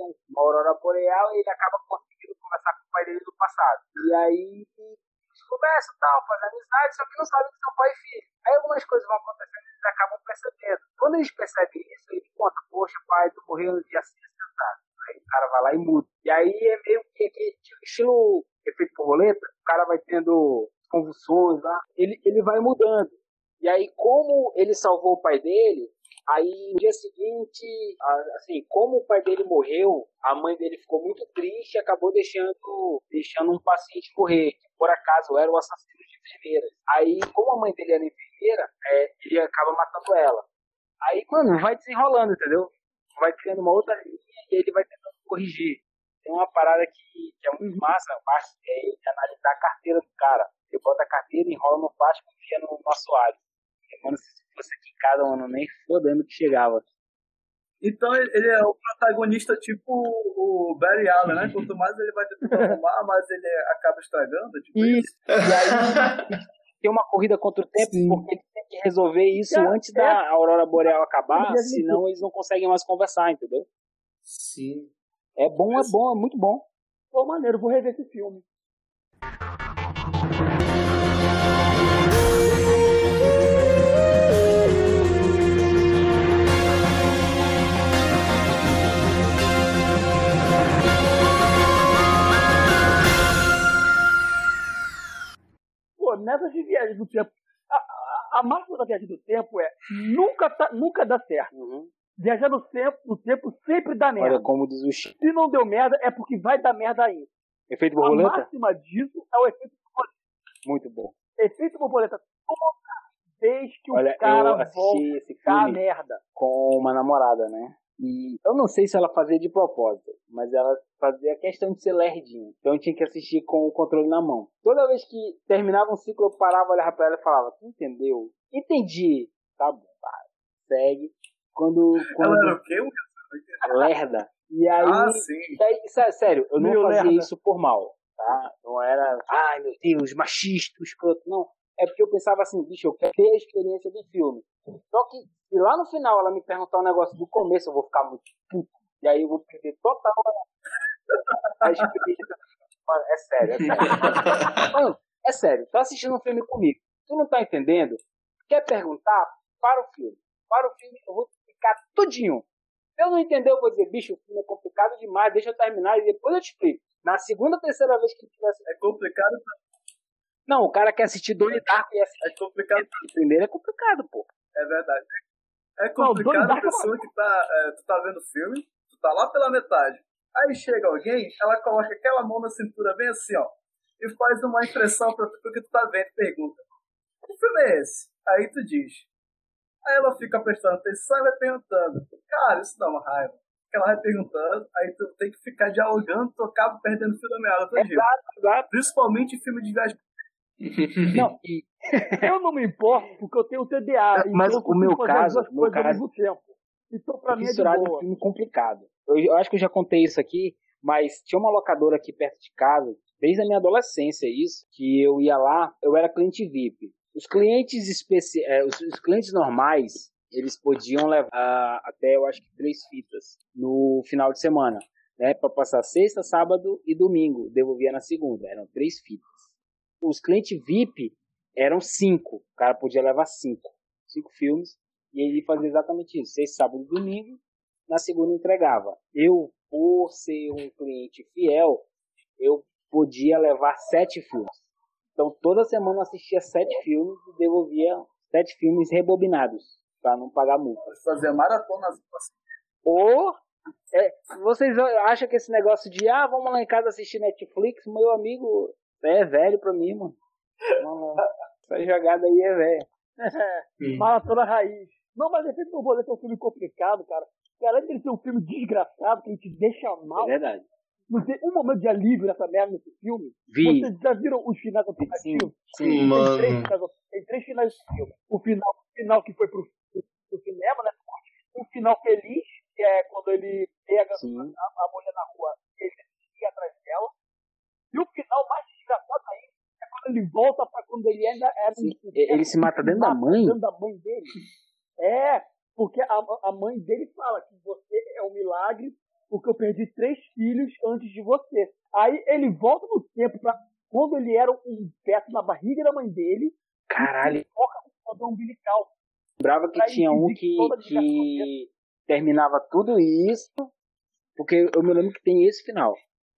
e ele acaba conseguindo conversar com o pai dele do passado. E aí eles conversam e tal, fazem amizade, só que não sabem que são pai e filho. Aí algumas coisas vão acontecendo e eles acabam percebendo. Quando eles percebem isso, ele conta, poxa, pai, tu morreu no dia 6 sentado. Aí o cara vai lá e muda. E aí é meio que estilo efeito borboleta, o cara vai tendo convulsões lá, ele vai mudando. E aí, como ele salvou o pai dele, aí no dia seguinte, assim, como o pai dele morreu, a mãe dele ficou muito triste e acabou deixando um paciente morrer, que por acaso era o assassino de enfermeiras. Aí, como a mãe dele era enfermeira, ele acaba matando ela. Aí, mano, vai desenrolando, entendeu? Vai criando uma outra linha e ele vai tentando corrigir. Tem uma parada que é muito massa, é analisar a carteira do cara. Você bota a carteira, enrola no plástico e enfia no assoalho. Mano, se fosse aqui em casa, mano, nem fodendo que chegava. Então ele é o protagonista tipo o Barry Allen, né? Quanto mais ele vai tentando arrumar, mais ele acaba estragando. Tipo isso. E aí tem uma corrida contra o tempo, porque ele tem que resolver isso antes da aurora boreal acabar, senão eles não conseguem mais conversar, entendeu? Sim. É bom, é muito bom. Pô, maneiro, vou rever esse filme. Nessas de viagem do tempo, a máxima da viagem do tempo é nunca dá certo. Uhum. Viajar no tempo sempre dá merda. Olha como diz o Chico. Se não deu merda, é porque vai dar merda ainda. Efeito borboleta? A máxima disso é o efeito borboleta. Muito bom. Efeito borboleta. Toda vez que o cara volta, esse dá merda. Com uma namorada, né? E eu não sei se ela fazia de propósito, mas ela fazia questão de ser lerdinha. Então eu tinha que assistir com o controle na mão. Toda vez que terminava um ciclo, eu parava, olhava pra ela e falava, tu entendeu? Entendi. Tá bom, vai. Segue. Ela era o quê? Lerda. E aí, sim. Sério, eu não fazia lerda. isso por mal, tá? Não era, ai meu Deus, machista, escroto, não. É porque eu pensava assim, bicho, eu quero ter a experiência do filme. Só que, se lá no final ela me perguntar um negócio do começo, eu vou ficar muito puto. E aí eu vou perder total a experiência. Mano, é sério. Mano, é sério, tá assistindo um filme comigo. Tu não tá entendendo? Quer perguntar? Para o filme. Para o filme, eu vou explicar tudinho. Se eu não entender, eu vou dizer, bicho, o filme é complicado demais, deixa eu terminar e depois eu te explico. Na segunda ou terceira vez que tivesse. É complicado. Não, o cara quer assistir Donnie Darko e assistir. É complicado. Primeiro é complicado, pô. É verdade. É complicado a pessoa que tu tá vendo o filme, tu tá lá pela metade. Aí chega alguém, ela coloca aquela mão na cintura bem assim, ó, e faz uma impressão pra tu que tu tá vendo e pergunta: que filme é esse? Aí tu diz. Aí ela fica prestando atenção e vai perguntando. Cara, isso dá uma raiva. Porque ela vai perguntando, aí tu tem que ficar dialogando, tu acaba perdendo o fio da meada todo dia. Exato. Principalmente em filme de viagem. Não, eu não me importo porque eu tenho TDA. Mas então o meu caso, ao mesmo tempo. Então, pra mim é de boa. Um filme complicado. Eu acho que eu já contei isso aqui, mas tinha uma locadora aqui perto de casa, desde a minha adolescência, isso, que eu ia lá, eu era cliente VIP. Os clientes os clientes normais, eles podiam levar até, eu acho que 3 fitas no final de semana, né, para passar sexta, sábado e domingo, devolvia na segunda, eram 3 fitas. Os clientes VIP eram 5, o cara podia levar 5 filmes, e ele fazia exatamente isso, sexta, sábado e domingo, na segunda entregava. Eu, por ser um cliente fiel, eu podia levar 7 filmes. Então, toda semana eu assistia 7 filmes e devolvia 7 filmes rebobinados, para não pagar multa. Fazer maratona. Ou, vocês acham que esse negócio de, vamos lá em casa assistir Netflix, meu amigo, é velho pra mim, mano. Essa jogada aí é velha. Maratona raiz. Não, mas Efeito Borboleta é um filme complicado, cara. Além de ele ser um filme desgraçado, que ele te deixa mal. É verdade. Não tem um momento de alívio nessa merda nesse filme. Vi. Vocês já viram os finais alternativos? Sim. Tem 3 finais do filme. O final que foi pro cinema, né? O final feliz, que é quando ele pega a mulher na rua e ele ia atrás dela. E o final mais desgraçado aí é quando ele volta pra quando ele ainda era ele se mata dentro da mãe? Dentro da mãe dele. Porque a mãe dele fala que você é um milagre porque eu perdi 3 filhos antes de você. Aí ele volta no tempo pra quando ele era um feto na barriga da mãe dele. Caralho. E toca com o cordão umbilical. Lembrava que tinha um que terminava tudo isso, porque eu me lembro que tem esse final.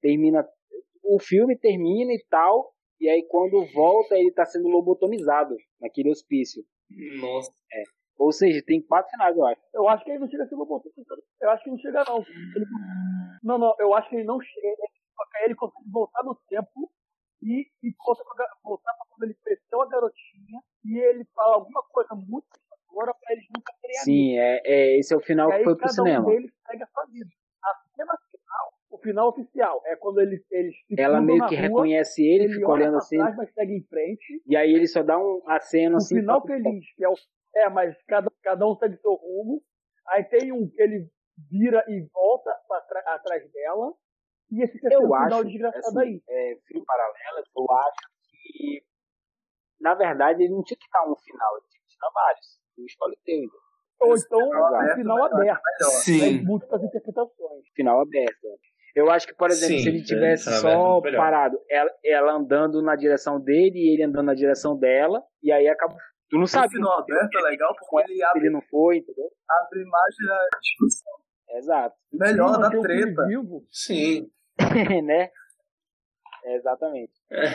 O filme termina e tal, e aí quando volta ele tá sendo lobotomizado naquele hospício. Nossa. Ou seja, tem 4 finais, eu acho. Eu acho que ele não chega a ser lobotomizado. Eu acho que não chega, não. Não, eu acho que ele não chega. Ele consegue voltar no tempo e consegue voltar pra quando ele cresceu a garotinha e ele fala alguma coisa muito agora pra eles nunca terem Sim, esse é o final que foi pro cinema. Um deles segue a sua vida. A cena final, o final oficial, é quando eles ela meio que reconhece ele fica olhando assim. Trás, mas segue em frente. E aí ele só dá um aceno assim. O final feliz, que mas cada um segue seu rumo. Aí tem um que ele vira e volta atrás dela. E esse é o final desgraçado aí. Fio paralelo, eu acho que na verdade ele não tinha que dar um final, ele tinha que dar vários. Tu escolhe o teu. Ou então um final aberto. Sim. Múltiplas interpretações. Final aberto. Eu acho que, por exemplo, se ele tivesse só parado, ela andando na direção dele e ele andando na direção dela, e aí acabou. Tu não sabe. O final aberto é legal porque ele abre. Ele não foi, entendeu? Abre imagem da discussão. Exato. Melhor da treta. Sim. Né? Exatamente.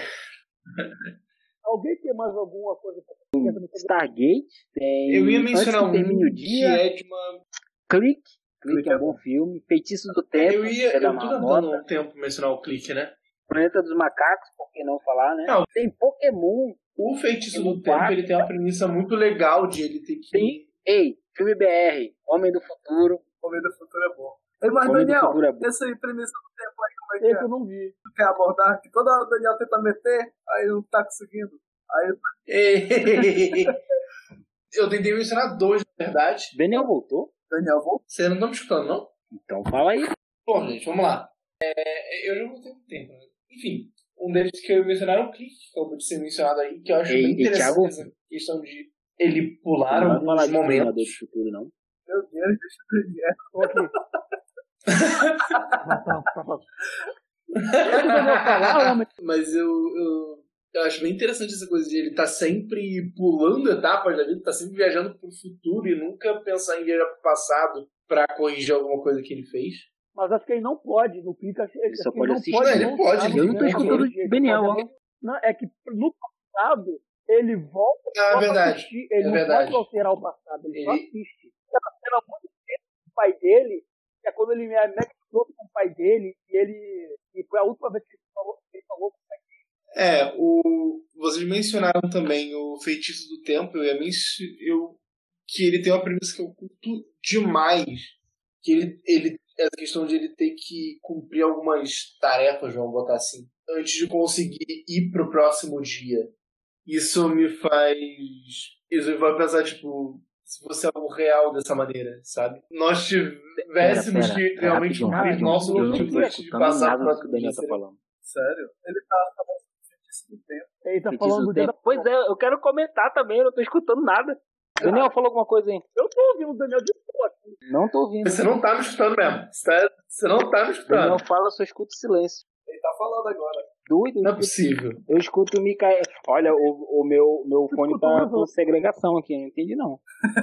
Alguém tem mais alguma coisa pra Stargate tem. Eu ia mencionar um termine o dia, que é de uma. Clique é um bom filme. Feitiços do Tempo. Eu tô dando um tempo pra mencionar o Clique, né? Planeta dos Macacos, por que não falar, né? Não. Tem Pokémon. O Feitiço do Tempo, ele tem uma premissa muito legal de ele ter que... Filme BR, Homem do Futuro. Homem do Futuro é bom. Mas, Daniel, essa aí, premissa do tempo aí, como é que Esse eu não vi. Tu quer abordar? Que toda hora o Daniel tenta meter, aí não tá conseguindo. Eu tentei mencionar 2, na verdade. Daniel voltou? Daniel, vou. Vocês não estão me escutando, não? Então fala aí. Bom, gente, vamos lá. Eu já vou ter um tempo. Né? Enfim, um deles que eu ia mencionar é o clique, que acabou de ser mencionado aí, que eu acho bem interessante Thiago? essa questão de ele pular Não vai alguns falar de Vingador momentos. do Futuro, não. Meu Deus, deixa eu ver. Mas eu acho bem interessante essa coisa de ele estar sempre pulando etapas da vida, tá sempre viajando pro futuro e nunca pensar em viajar pro passado pra corrigir alguma coisa que ele fez. Mas acho que ele não pode, no clique, ele só acho que pode não assistir. pode. Ele pode, voltar eu no não tô tempo. escutando Ele o Daniel, pode- Não, é que no passado ele volta Ah, é só pra verdade. assistir, ele É não verdade. pode alterar o passado, ele só Ele- assiste. Tem uma cena muito interessante do pai dele, que é quando ele é mega escroto com o pai dele, e foi a última vez que ele falou com o pai dele. Vocês mencionaram também o Feitiço do Tempo, que ele tem uma premissa que eu curto demais, que ele essa questão de ele ter que cumprir algumas tarefas, vamos botar assim, antes de conseguir ir pro próximo dia. Isso me faz pensar, tipo, se fosse algo real dessa maneira, sabe? Nós tivéssemos Pera, que realmente rapidinho, cumprir rapidinho. nosso Eu não objetivo tô antes de escutando passar nada pro do que o próximo Daniel dia. tá falando. Sério? Ele tá falando do feitiço do tempo. Ele tá Feitiço falando do do dia Tempo. da... Pois é, eu quero comentar também, eu não tô escutando nada. Daniel falou alguma coisa aí? Eu tô ouvindo o Daniel de boa. Não tô ouvindo. Você não tá me escutando mesmo. Você não tá me escutando. Daniel fala, eu só escuto silêncio. Ele tá falando agora. Doido. Não é possível. Eu escuto o Micael. Olha, o meu fone tá com segregação aqui, não entendi não.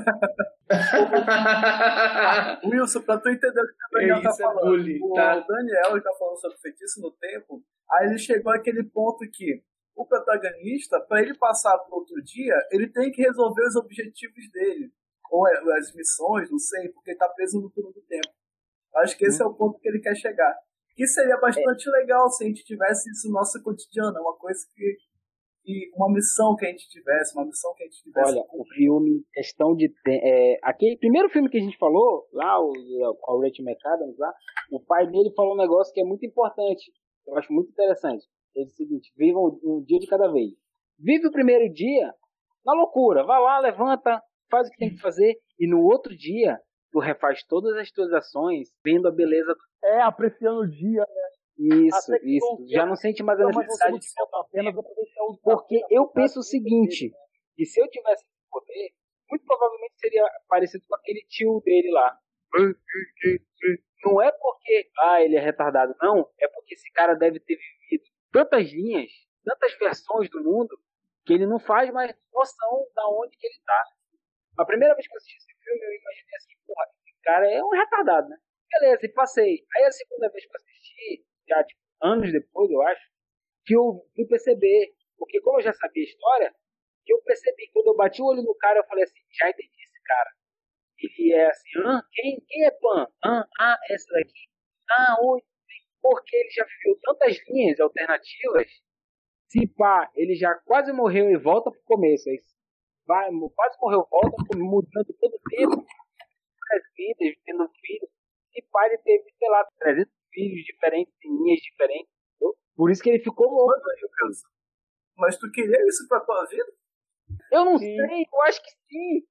Wilson, pra tu entender o que o Daniel tá Isso é falando. bullying, tá? O Daniel tá falando sobre feitiço no tempo. Aí ele chegou àquele ponto que o protagonista, pra ele passar pro outro dia, ele tem que resolver os objetivos dele. Ou as missões, não sei, porque ele tá preso no túnel do tempo. Acho que esse é o ponto que ele quer chegar. Que seria bastante legal se a gente tivesse isso no nosso cotidiano. É uma coisa que uma missão que a gente tivesse, Olha, o filme, questão de aquele primeiro filme que a gente falou, lá, com o Rachel McAdams, lá, o pai dele falou um negócio que é muito importante, eu acho muito interessante. Ele disse o seguinte: vivam um dia de cada vez. Vive o primeiro dia na loucura, vai lá, levanta, faz o que tem que fazer, e no outro dia tu refaz todas as tuas ações, vendo a beleza. Apreciando o dia, né? Isso. Já não sente mais a necessidade de apenas pra deixar o... Porque eu penso o seguinte, que se eu tivesse esse poder, muito provavelmente seria parecido com aquele tio dele lá. Não é porque ele é retardado, não. É porque esse cara deve ter vivido tantas linhas, tantas versões do mundo, que ele não faz mais noção da onde que ele tá. A primeira vez que eu assisti esse filme, eu imaginei assim, porra, esse cara é um retardado, né? Beleza, e passei. Aí a segunda vez que eu assisti, já tipo, anos depois, eu acho, que eu fui perceber, porque como eu já sabia a história, que eu percebi, quando eu bati o olho no cara, eu falei assim, já entendi esse cara. Ele é assim, quem é Pan? Essa daqui. Oi. Porque ele já viveu tantas linhas alternativas, se pá, ele já quase morreu e volta pro começo. Aí quase morreu, volta, mudando todo o tempo, as vidas, tendo filhos. Se pá, ele teve, sei lá, 300 filhos diferentes, linhas diferentes. Por isso que ele ficou louco. Mas tu queria isso pra tua vida? Eu não sei, eu acho que sim.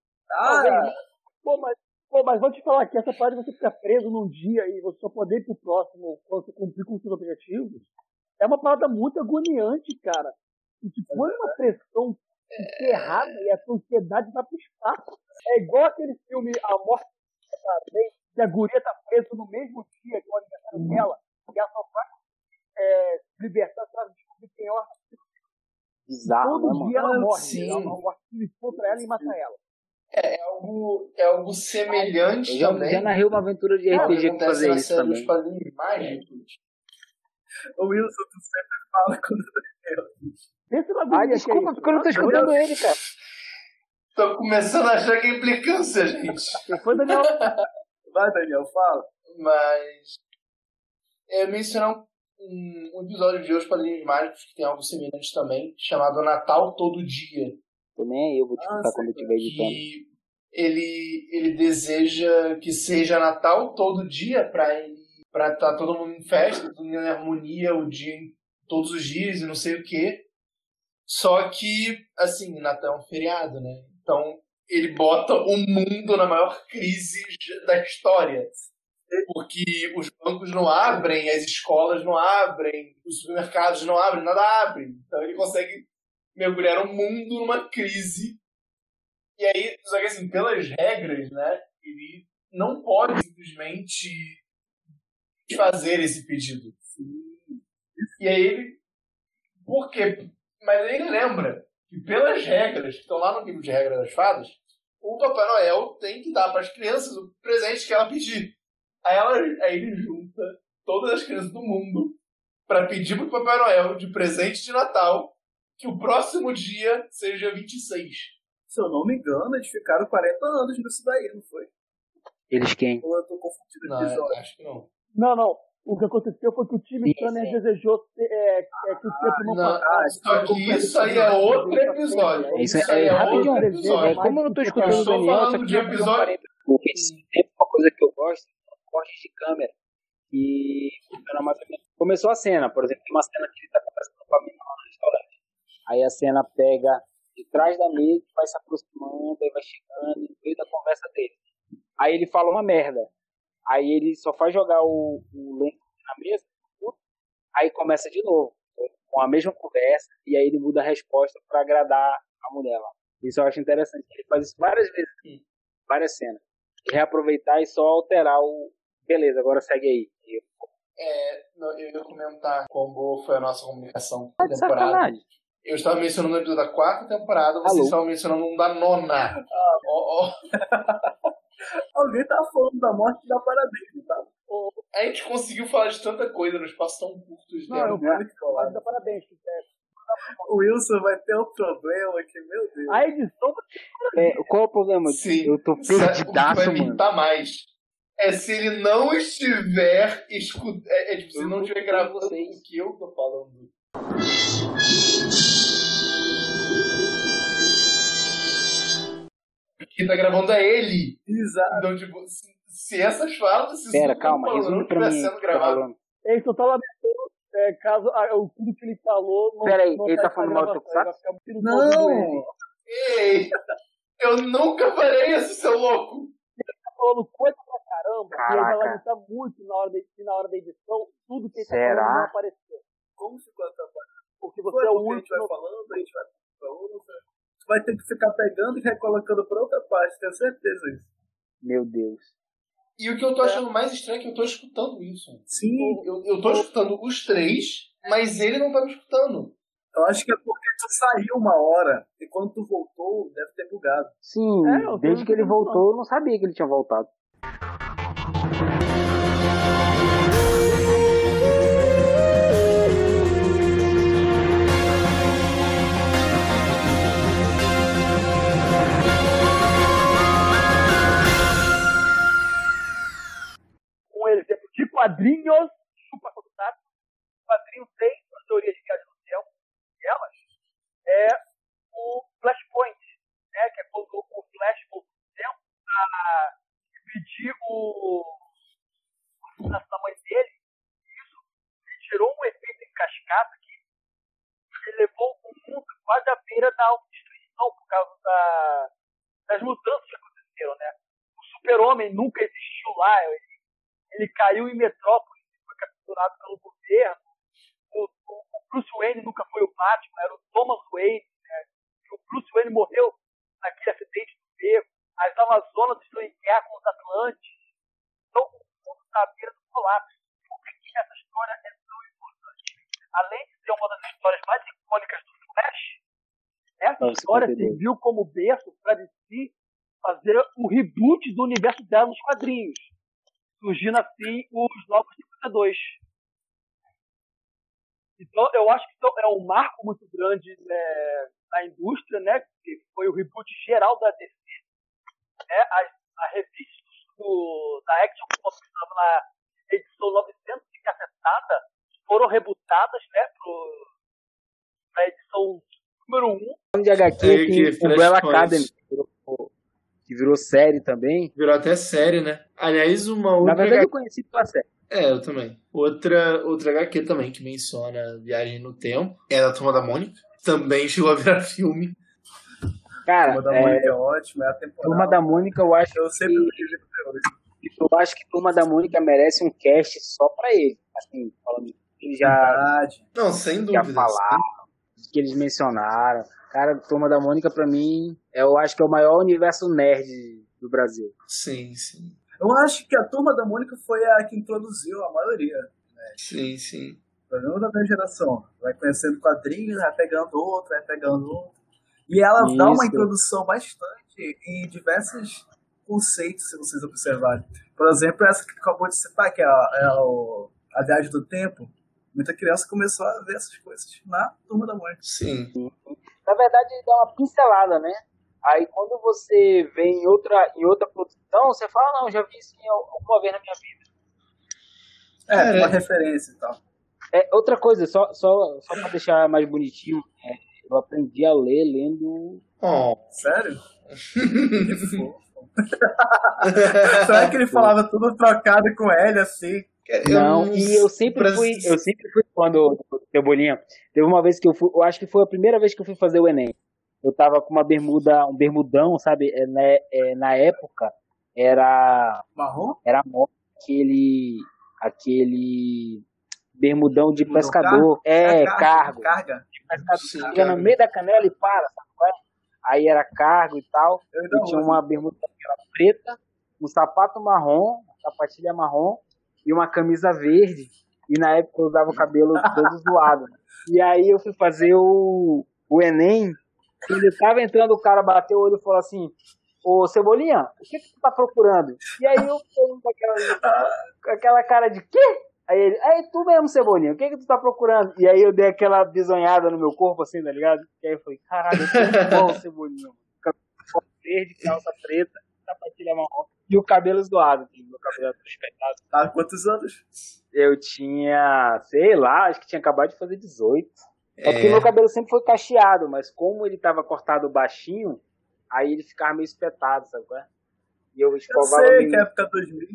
Mas vou te falar que essa parte de você ficar preso num dia e você só poder ir pro próximo quando você cumprir com os seus objetivos é uma parada muito agoniante, cara. E te põe uma pressão enterrada e a sua ansiedade vai pro espaço. É igual aquele filme A Morte que a guria tá presa no mesmo dia que o aniversário dela e ela só vai se libertar se ela descobrir quem é o assassino. Bizarro, Todo dia ela morre. Sim. O assassino contra ela e mata ela. É algo semelhante eu também. já narrei uma aventura de RPG que fazer isso também. Os quadrinhos mágicos. O Wilson, tu sempre fala quando Pensa na guria desculpa, que é isso. porque eu não tô escutando ele, cara. Tô começando a achar que é implicância, gente. Foi Daniel. Vai, Daniel, fala. Mas eu mencionar um episódio de Os Padrinhos Mágicos que tem algo semelhante também, chamado Natal Todo Dia. Também eu vou te contar quando eu estiver editando. Que ele deseja que seja Natal todo dia pra estar todo mundo em festa, todo mundo em harmonia todos os dias e não sei o quê. Só que, assim, Natal é um feriado, né? Então ele bota o mundo na maior crise da história. Porque os bancos não abrem, as escolas não abrem, os supermercados não abrem, nada abre. Então ele consegue mergulhar o mundo numa crise. E aí, só que assim, pelas regras, né, ele não pode simplesmente fazer esse pedido. E aí ele... Por quê? Mas aí ele lembra que pelas regras, que estão lá no livro de regras das fadas, o Papai Noel tem que dar para as crianças o presente que ela pedir. Aí ele junta todas as crianças do mundo para pedir pro Papai Noel de presente de Natal que o próximo dia seja 26. Se eu não me engano, eles ficaram 40 anos nisso daí, não foi? Eles quem? Ou eu tô confundindo o episódio? Acho que não. Não. O que aconteceu foi que o time Turner desejou que o tempo não passasse. Só que isso aí é outro episódio. Isso é rapidinho. outro episódio. Como eu não tô escutando o Daniel, falando de episódio. Porque tem uma coisa que eu gosto, cortes de câmera, que funciona mais ou menos. Começou a cena, por exemplo, tem uma cena que ele tá conversando com a menina lá no restaurante. Aí a cena pega de trás da mesa, vai se aproximando, aí vai chegando, no meio da conversa dele. Aí ele fala uma merda. Aí ele só faz jogar o lente na mesa, aí começa de novo, com a mesma conversa, e aí ele muda a resposta para agradar a mulher lá. Isso eu acho interessante. Ele faz isso várias vezes aqui, várias cenas. Reaproveitar e só alterar o... Beleza, agora segue aí. Eu ia comentar como foi a nossa comunicação Tá de temporada. sacanagem. Eu estava mencionando o episódio da 4ª temporada, vocês estavam mencionando um da 9ª. Alguém tá falando da morte da Parabéns, tá? A gente conseguiu falar de tanta coisa no espaço tão curto de Não, eu tempo. vou dar parabéns. O Wilson vai ter um problema que, meu Deus. A edição... Qual é o problema? Sim. Eu tô O que perdidaço, vai me mano. irritar mais é se ele não estiver escutando. Tipo, se ele não estiver gravando o que eu tô falando. Quem tá gravando é ele. Exato. Então, tipo, se essas falas. Se Pera, isso calma, não resume pra mim. sendo gravado. Ele só tá lamentando caso tudo que ele falou... Pera aí, não ele tá sai falando pra mal do gravação, Tokusatsu? ele vai ficar muito no ouvido dele. Ei! Eu nunca farei isso, seu louco! Falando coisa pra caramba, e ele vai Caraca. lamentar muito na hora da edição, tudo que ele tá Será? falando não apareceu. Como ficou atrapalhado? Porque você é o A gente único... vai falando, a gente vai pra outra. Tu vai ter que ficar pegando e recolocando pra outra parte, tenho certeza disso. Meu Deus. E o que eu tô achando mais estranho é que eu tô escutando isso. Sim. Eu tô escutando os três, mas ele não tá me escutando. Eu acho que é porque tu saiu uma hora e quando tu voltou, deve ter bugado. Sim, eu tô desde que ele entendendo. voltou, eu não sabia que ele tinha voltado. Um exemplo de quadrinhos, chupa Tokusatsu, quadrinho 6, a teoria de viagem no tempo, delas, é o Flashpoint, né, que é quando o Flash voltou no tempo para impedir a assassinato da mãe dele, e isso gerou um efeito em cascata que levou o mundo quase à beira da autodestruição por causa das mudanças que aconteceram, né? O Super-Homem nunca existiu lá, ele caiu em Metrópolis e foi capturado pelo governo. O Bruce Wayne nunca foi o Batman, era o Thomas Wayne. Né? E o Bruce Wayne morreu naquele acidente do beco. As Amazonas estão em guerra com os Atlantes. Então o mundo está à beira do colapso. Por que essa história é tão importante? Além de ser uma das histórias mais icônicas do Flash, essa história serviu como berço para DC fazer o reboot do universo dela nos quadrinhos. Surgindo assim os Novos 52. Então, eu acho que é um marco muito grande na indústria, né? Que foi o reboot geral da DC. Né? A revista da Action, como estava na edição 900 e cacetada, foram rebootadas, né? Para a edição número 1. O de HQ tem o Umbrella Academy, que virou série também. Virou até série, né? Aliás, uma outra... Na verdade, eu conheci pela série. Eu também. Outra HQ também que menciona Viagem no Tempo é da Turma da Mônica. Também chegou a virar filme. Cara, Turma da Mônica é ótima, é a temporada. Turma da Mônica, eu acho Eu sempre vejo até hoje. eu acho que Turma da Mônica merece um cast só pra ele. Assim, falando que já Verdade. Não, sem já dúvida. falaram, que eles mencionaram. Cara, Turma da Mônica, pra mim, eu acho que é o maior universo nerd do Brasil. Sim, sim. Eu acho que a Turma da Mônica foi a que introduziu a maioria. Sim, sim. Pelo menos da minha geração. Vai conhecendo quadrinhos, vai pegando outro, vai pegando outro. E ela dá uma Isso. introdução bastante em diversos conceitos, se vocês observarem. Por exemplo, essa que acabou de citar, que é a Viagem do Tempo. Muita criança começou a ver essas coisas na Turma da Mônica. Sim. Na verdade, ele dá uma pincelada, né? Aí quando você vê em outra produção, você fala, não, já vi isso alguma vez na minha vida. Uma referência e tal. Outra coisa, só pra deixar mais bonitinho, eu aprendi a ler lendo... Oh. Sério? Que fofo. Será que ele falava tudo trocado com ele, assim? Não, e eu sempre fui quando Cebolinha, teve uma vez que eu acho que foi a primeira vez que eu fui fazer o Enem. Eu tava com um bermudão, sabe? Na época era Marrom? Era moda aquele bermudão de pescador. Cargo. Carga. De pescador. Chega no meio da canela e para, sabe qual é? Aí era cargo e tal. E tinha uma bermuda que era preta, um sapato marrom, uma sapatilha marrom e uma camisa verde. E na época eu usava o cabelo todo zoado. E aí eu fui fazer o Enem. Ele tava entrando, o cara bateu o olho e falou assim: ô Cebolinha, o que tu tá procurando? E aí eu com aquela cara de quê? Aí ele, tu mesmo, Cebolinha, o que tu tá procurando? E aí eu dei aquela bisonhada no meu corpo, assim, tá ligado? E aí eu falei, caralho, eu tô bom, Cebolinha. Cabelo verde, calça preta, sapatilha marrom e o cabelo zoado, assim, meu cabelo espetado. Há quantos anos? Eu tinha, sei lá, acho que tinha acabado de fazer 18. É porque meu cabelo sempre foi cacheado, mas como ele tava cortado baixinho, aí ele ficava meio espetado, sabe qual é? E eu escovava sei meio... que é época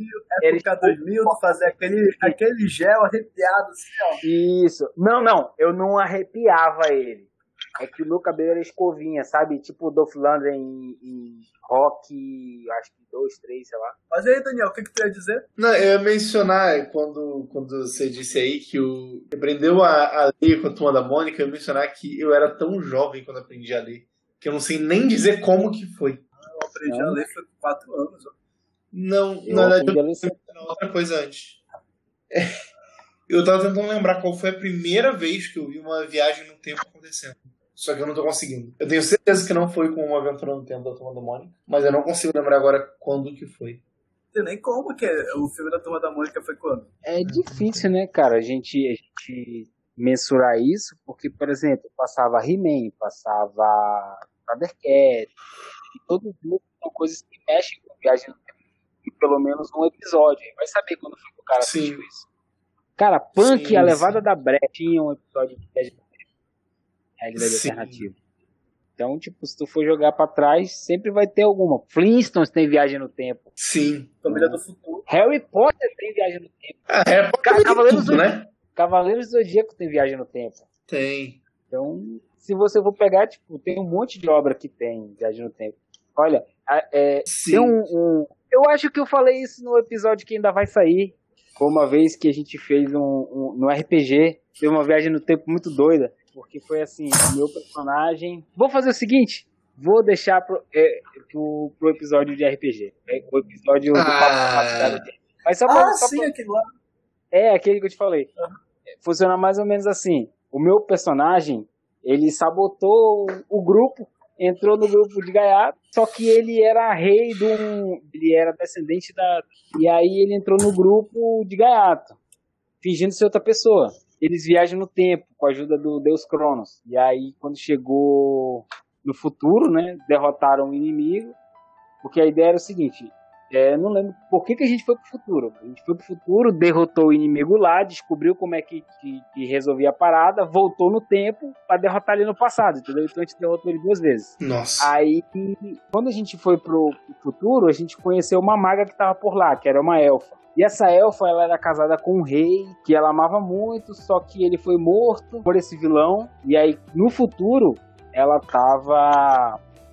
2000, tu fazia aquele gel arrepiado assim, ó. Isso. Não, eu não arrepiava ele. É que o meu cabelo era escovinha, sabe? Tipo o Dolph Lundgren em Rock, acho que 2, 3, sei lá. Mas aí, Daniel, o que tu ia dizer? Não, eu ia mencionar, quando você disse aí que aprendeu a ler com a Turma da Mônica, eu ia mencionar que eu era tão jovem quando aprendi a ler, que eu não sei nem dizer como que foi. Eu aprendi a ler foi com 4 anos. Ó. Não, na verdade, eu fiz outra coisa antes. Eu tava tentando lembrar qual foi a primeira vez que eu vi uma viagem no tempo acontecendo. Só que eu não tô conseguindo. Eu tenho certeza que não foi com uma aventura no tempo da Turma da Mônica, mas eu não consigo lembrar agora quando que foi. Não sei nem como que o filme da Turma da Mônica foi quando. É difícil, né, cara, a gente mensurar isso, porque, por exemplo, passava He-Man, passava Thundercat, e todos eles são coisas que mexem com viagem no tempo. E pelo menos um episódio. Vai saber quando foi que o cara assistiu isso. Cara, Punk, a Levada da Brecha, tinha um episódio de viagem no tempo. Realidade alternativa. Então, tipo, se tu for jogar pra trás, sempre vai ter alguma. Flintstones tem viagem no tempo. Sim. Família do Futuro. Harry Potter tem viagem no tempo. Harry Potter Cavaleiros tudo, né? Cavaleiros do Zodíaco tem viagem no tempo. Tem. Então, se você for pegar, tipo, tem um monte de obra que tem viagem no tempo. Olha, tem eu acho que eu falei isso no episódio que ainda vai sair. Foi uma vez que a gente fez no RPG, teve uma viagem no tempo muito doida. Porque foi assim, o meu personagem... Vou fazer o seguinte, vou deixar pro episódio de RPG. O episódio do Papo. Mas só sim, aquele lá. Aquele que eu te falei. Funciona mais ou menos assim. O meu personagem, ele sabotou o grupo, entrou no grupo de gaiato, só que ele era rei ele era descendente e aí ele entrou no grupo de gaiato, fingindo ser outra pessoa. Eles viajam no tempo, com a ajuda do deus Cronos. E aí, quando chegou no futuro, né, derrotaram o inimigo, porque a ideia era o seguinte, não lembro por que a gente foi pro futuro. A gente foi pro futuro, derrotou o inimigo lá, descobriu como é que resolvia a parada, voltou no tempo para derrotar ele no passado, entendeu? Então a gente derrotou ele 2 vezes. Nossa. Aí, quando a gente foi pro futuro, a gente conheceu uma maga que tava por lá, que era uma elfa. E essa elfa, ela era casada com um rei que ela amava muito, só que ele foi morto por esse vilão. E aí, no futuro, ela tava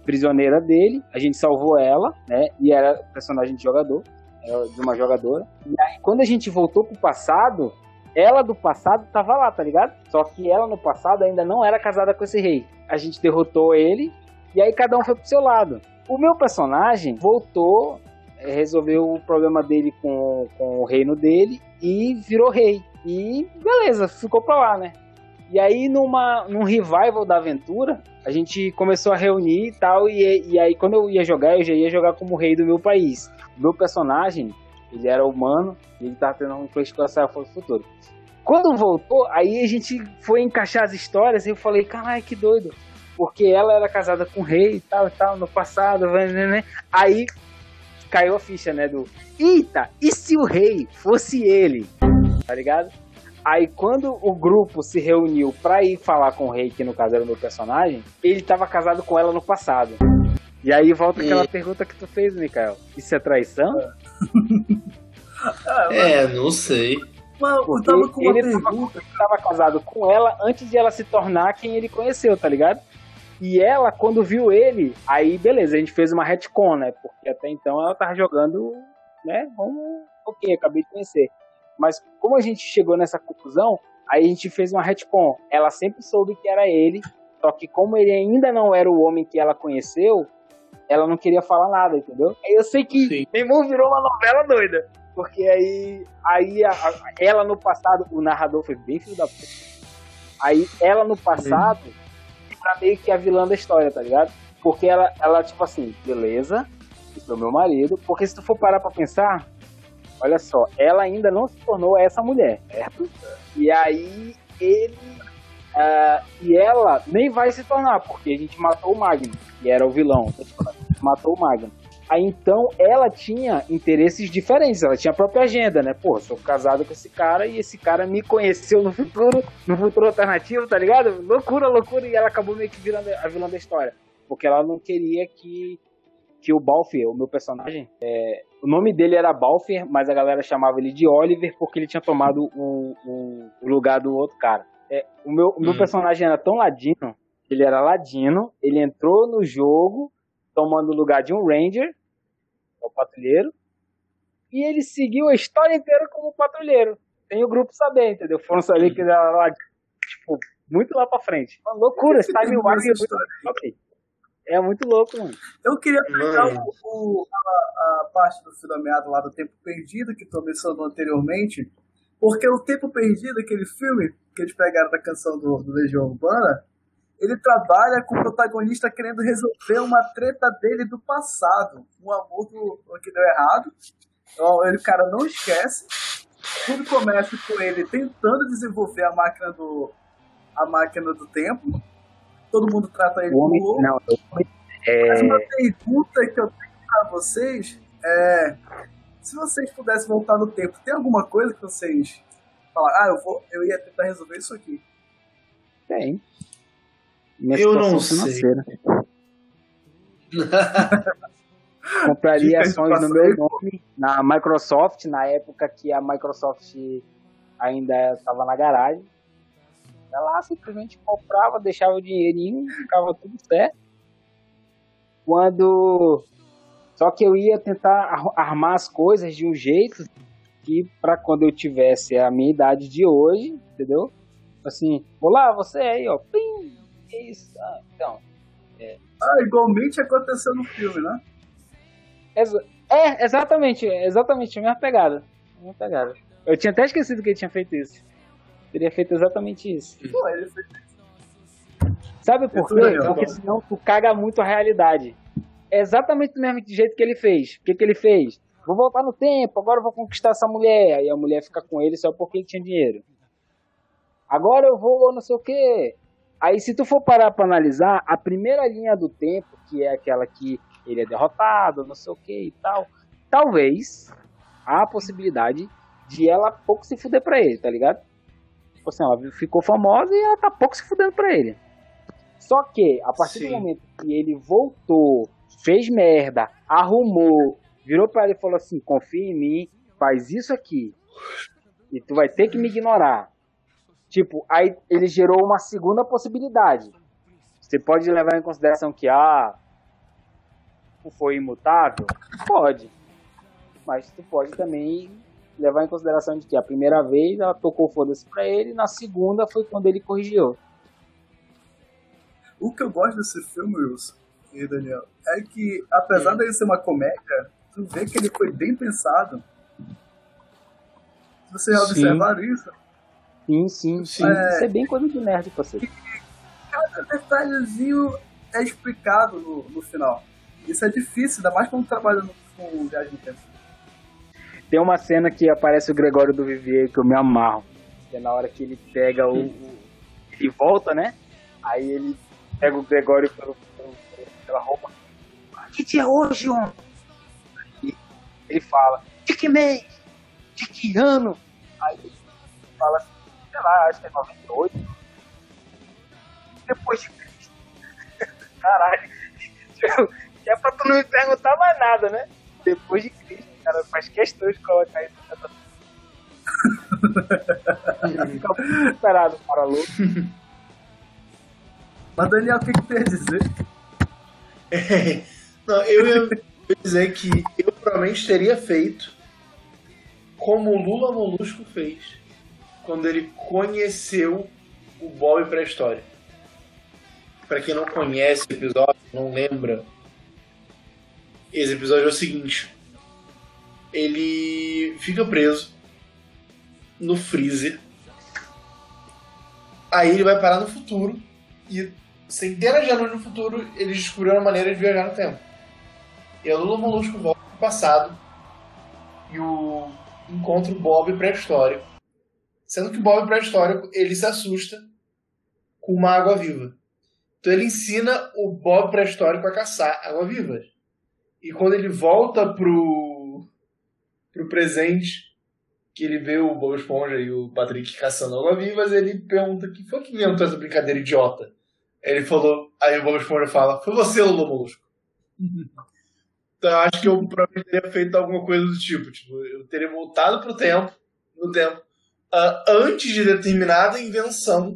prisioneira dele, a gente salvou ela, né? E era personagem de jogador, de uma jogadora. E aí, quando a gente voltou pro passado, ela do passado tava lá, tá ligado? Só que ela no passado ainda não era casada com esse rei. A gente derrotou ele, e aí cada um foi pro seu lado. O meu personagem voltou, resolveu o problema dele com o reino dele e virou rei. E beleza, ficou pra lá, né? E aí num revival da aventura, a gente começou a reunir e tal, e aí quando eu ia jogar, eu já ia jogar como rei do meu país. O meu personagem, ele era humano, e ele tava tendo um flash com a Saia do Futuro. Quando voltou, aí a gente foi encaixar as histórias, e eu falei, caralho, que doido. Porque ela era casada com o rei e tal, no passado, né? Aí caiu a ficha, né, eita, e se o rei fosse ele? Tá ligado? Aí quando o grupo se reuniu pra ir falar com o rei, que no caso era o meu personagem, ele tava casado com ela no passado. E aí volta aquela pergunta que tu fez, Mikael. Isso é traição? Não sei. Mano, eu tava com uma pergunta. Ele tava casado com ela antes de ela se tornar quem ele conheceu, tá ligado? E ela, quando viu ele, aí beleza, a gente fez uma retcon, né? Porque até então ela tava jogando, né? Ok, acabei de conhecer. Mas como a gente chegou nessa conclusão, aí a gente fez uma retcon. Ela sempre soube que era ele, só que como ele ainda não era o homem que ela conheceu, ela não queria falar nada, entendeu? Aí eu sei que meu irmão virou uma novela doida. Porque aí ela no passado, o narrador foi bem filho da puta. Aí ela no passado era meio que a vilã da história, tá ligado? Porque ela tipo assim, beleza, isso é o meu marido. Porque se tu for parar pra pensar, olha só, ela ainda não se tornou essa mulher, certo? E aí ele e ela nem vai se tornar, porque a gente matou o Magno, que era o vilão, matou o Magno. Aí então ela tinha interesses diferentes, ela tinha a própria agenda, né? Pô, sou casado com esse cara e esse cara me conheceu no futuro alternativo, tá ligado? Loucura, e ela acabou meio que virando a vilã da história, porque ela não queria que o Balfer, o meu personagem, o nome dele era Balfer, mas a galera chamava ele de Oliver porque ele tinha tomado o lugar do outro cara. O meu personagem era tão ladino, ele era ladino, ele entrou no jogo tomando o lugar de um Ranger, o patrulheiro, e ele seguiu a história inteira como patrulheiro. Tem o grupo saber, entendeu? Foram saber que ele era lá, tipo, muito lá pra frente. Uma loucura, esse timeline é muito... É muito louco, mano. Eu queria pegar a parte do filameado lá do Tempo Perdido, que tu mencionou anteriormente, porque o Tempo Perdido, aquele filme que eles pegaram da canção do Legião Urbana, ele trabalha com o protagonista querendo resolver uma treta dele do passado. Um amor que deu errado. Então, o cara não esquece. Tudo começa com ele tentando desenvolver a máquina do tempo. Todo mundo trata ele como louco. Mas uma pergunta que eu tenho pra vocês é: se vocês pudessem voltar no tempo, tem alguma coisa que vocês falaram? Eu ia tentar resolver isso aqui. Tem. Eu não sei. Compraria ações no meu nome na Microsoft, na época que a Microsoft ainda estava na garagem. Ia lá, simplesmente comprava, deixava o dinheirinho, ficava tudo certo. Só que eu ia tentar armar as coisas de um jeito que para quando eu tivesse a minha idade de hoje, entendeu? Assim, olá, você aí, ó. Pim! Isso, então. Igualmente aconteceu no filme, né? Exatamente a mesma pegada. Eu tinha até esquecido que ele tinha feito isso. Teria feito exatamente isso. Pô, ele fez isso. Sabe por quê? Porque senão tu caga muito a realidade. É exatamente do mesmo jeito que ele fez. O que ele fez? Vou voltar no tempo, agora eu vou conquistar essa mulher. Aí a mulher fica com ele só porque ele tinha dinheiro. Agora eu vou não sei o quê. Aí se tu for parar pra analisar, a primeira linha do tempo, que é aquela que ele é derrotado, não sei o que e tal, talvez há a possibilidade de ela pouco se fuder pra ele, tá ligado? Tipo assim, ela ficou famosa e ela tá pouco se fudendo pra ele. Só que, a partir do momento que ele voltou, fez merda, arrumou, virou pra ele e falou assim, confia em mim, faz isso aqui, e tu vai ter que me ignorar. Tipo, aí ele gerou uma segunda possibilidade. Você pode levar em consideração que, tempo foi imutável? Pode. Mas tu pode também levar em consideração de que a primeira vez ela tocou foda-se pra ele, na segunda foi quando ele corrigiu. O que eu gosto desse filme, Wilson e Daniel, é que, apesar dele ser uma comédia, tu vê que ele foi bem pensado. Vocês já observaram isso? Sim. Isso é bem coisa de nerd pra você. Cada detalhezinho é explicado no final. Isso é difícil, ainda mais quando trabalha com viagem no tempo. Tem uma cena que aparece o Gregório do Vivier que eu me amarro. Que é na hora que ele pega ele volta, né? Aí ele pega o Gregório pela roupa. Que dia é hoje, homem? Aí ele fala, de que mês? De que ano? Aí ele fala assim, sei lá, acho que é 98. Depois de Cristo. Caralho. É pra tu não me perguntar mais nada, né? Depois de Cristo. Cara, faz questão de colocar isso nessa... Fica muito esperado, cara louco. Mas, Daniel, o que tu ia dizer? Não, eu ia dizer que eu provavelmente teria feito como o Lula Molusco fez quando ele conheceu o Bob pré-história. Pra quem não conhece o episódio, não lembra, esse episódio é o seguinte: ele fica preso no freezer, aí ele vai parar no futuro e centenas de anos no futuro eles descobriram uma maneira de viajar no tempo. E a Lula Molusco volta pro passado e encontra o Bob pré-histórico, sendo que o Bob pré-histórico ele se assusta com uma água-viva. Então ele ensina o Bob pré-histórico a caçar água-vivas. E quando ele volta pro presente, que ele vê o Bob Esponja e o Patrick caçando água-vivas, ele pergunta que foi que inventou essa brincadeira idiota. Ele falou, aí o Bob Esponja fala, foi você, Lula Molusco. Então eu acho que eu provavelmente teria feito alguma coisa do tipo, eu teria voltado no tempo, antes de determinada invenção,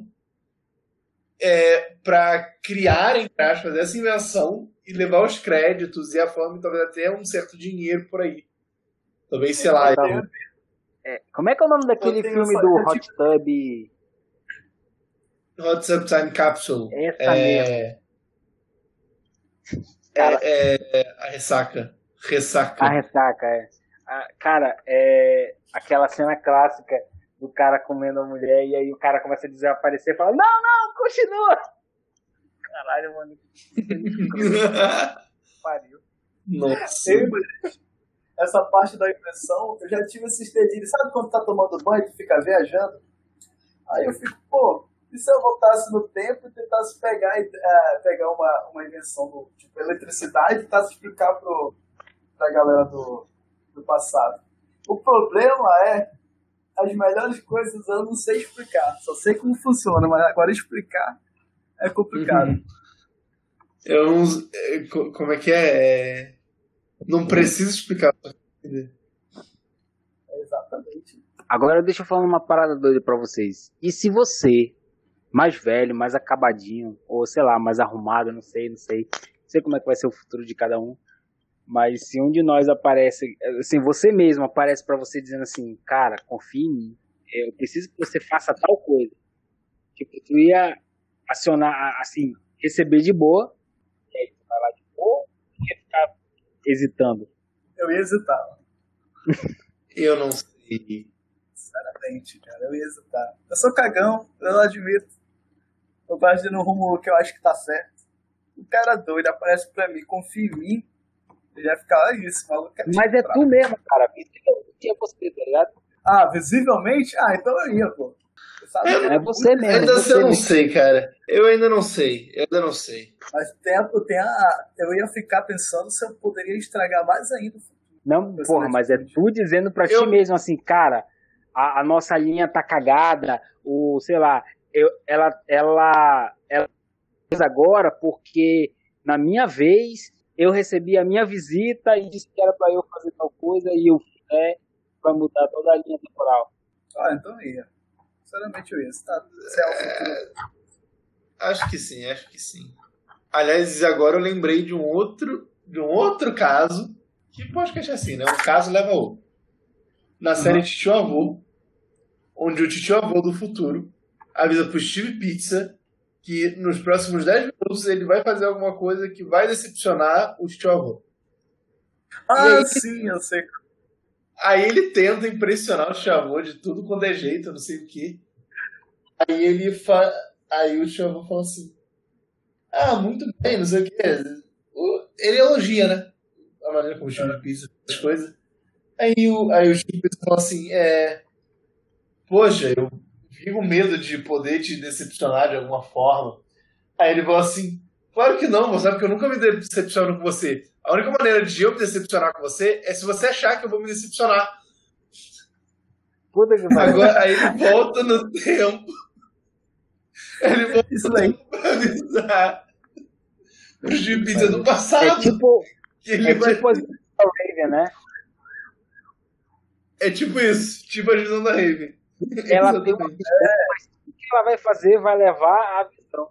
para criar, entre aspas, essa invenção e levar os créditos e a fama e talvez até um certo dinheiro por aí. Talvez, sei lá. Como é que é o nome daquele filme do Hot Tub? Hot Tub Time Capsule. Essa mesmo. A ressaca. A ressaca, cara, aquela cena clássica do cara comendo a mulher e aí o cara começa a desaparecer e fala, não, continua! Caralho, mano. Pariu. Nossa. Essa parte da impressão, eu já tive esses dedinhos. Sabe quando tá tomando banho e fica viajando? Aí eu fico, pô, e se eu voltasse no tempo e tentasse pegar uma invenção do tipo eletricidade e tentasse explicar pra galera do passado? O problema é as melhores coisas eu não sei explicar. Só sei como funciona, mas agora explicar é complicado. Como é que é? Não precisa explicar. Exatamente. Agora deixa eu falar uma parada doida pra vocês. E se você, mais velho, mais acabadinho, ou sei lá, mais arrumado, não sei como é que vai ser o futuro de cada um, mas se um de nós aparece, assim, você mesmo aparece pra você dizendo assim, cara, confia em mim, eu preciso que você faça tal coisa. Tipo, tu ia acionar, assim, receber de boa, e aí tu vai lá de boa, e ia ficar hesitando. Eu ia hesitar. Eu não sei. Sinceramente, cara, eu ia hesitar. Eu sou cagão, eu admito. Eu gosto de ir no rumo que eu acho que tá certo. O cara doido aparece pra mim, confia em mim, eu ia ficar, isso, maluco. Mas é tu mesmo, cara. Que é você, tá ligado? Ah, visivelmente? Ah, então eu ia, pô. É você mesmo. Ainda eu não sei, cara. Eu ainda não sei. Mas eu ia ficar pensando se eu poderia estragar mais ainda. Não, porra, mas é tu dizendo pra ti mesmo assim, cara, a nossa linha tá cagada, ou sei lá, ela fez agora porque na minha vez eu recebi a minha visita e disse que era pra eu fazer tal coisa e eu vai mudar toda a linha temporal. Ah, então eu ia. Sinceramente eu ia. Acho que sim. Aliás, agora eu lembrei de um outro de um outro caso, que podcast é assim, né? Um caso leva a outro. Na série Titio Avô, onde o Titio Avô do futuro avisa pro Steve Pizza que nos próximos 10 minutos ele vai fazer alguma coisa que vai decepcionar o Titio Avô. Aí, sim, eu sei. Aí ele tenta impressionar o Titio Avô de tudo quanto é jeito, não sei o quê. Aí o Titio Avô fala assim, muito bem, não sei o quê. Ele elogia, né? A maneira como o Steve Pizza faz as coisas. Aí o Steve Pizza fala assim, poxa, eu fico com medo de poder te decepcionar de alguma forma. Aí ele fala assim, claro que não, você sabe que eu nunca me decepciono com você. A única maneira de eu me decepcionar com você é se você achar que eu vou me decepcionar. Puta que pariu. Agora, aí ele volta no tempo. Ele volta no tempo pra avisar o Steve Pizza do passado. É tipo tipo a Raven, né? É tipo isso, tipo a visão da Raven. Ela tem uma visão, mas o que ela vai fazer vai levar à visão.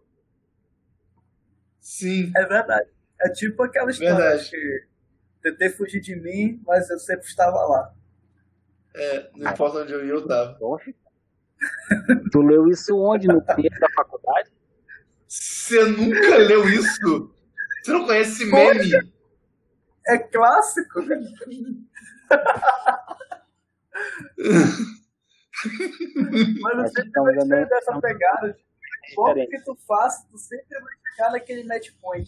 Sim. É verdade. É tipo aquela história que tentei fugir de mim, mas eu sempre estava lá. Não importa onde eu ia, eu tava. Tu leu isso onde? No texto da faculdade? Você nunca leu isso? Você não conhece meme? É clássico. Mas eu sempre gostei dessa pegada. Como que tu faz, tu sempre vai chegar naquele match point.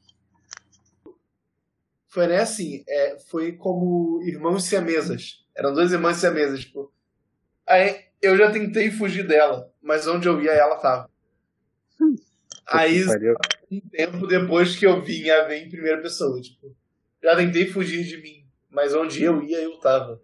Foi, né, assim, foi como irmãos siamesas. Eram duas irmãs siamesas, tipo. Aí eu já tentei fugir dela, mas onde eu ia ela tava. Aí, um tempo depois que eu vim a ver em primeira pessoa, tipo, já tentei fugir de mim, mas onde eu ia, eu tava.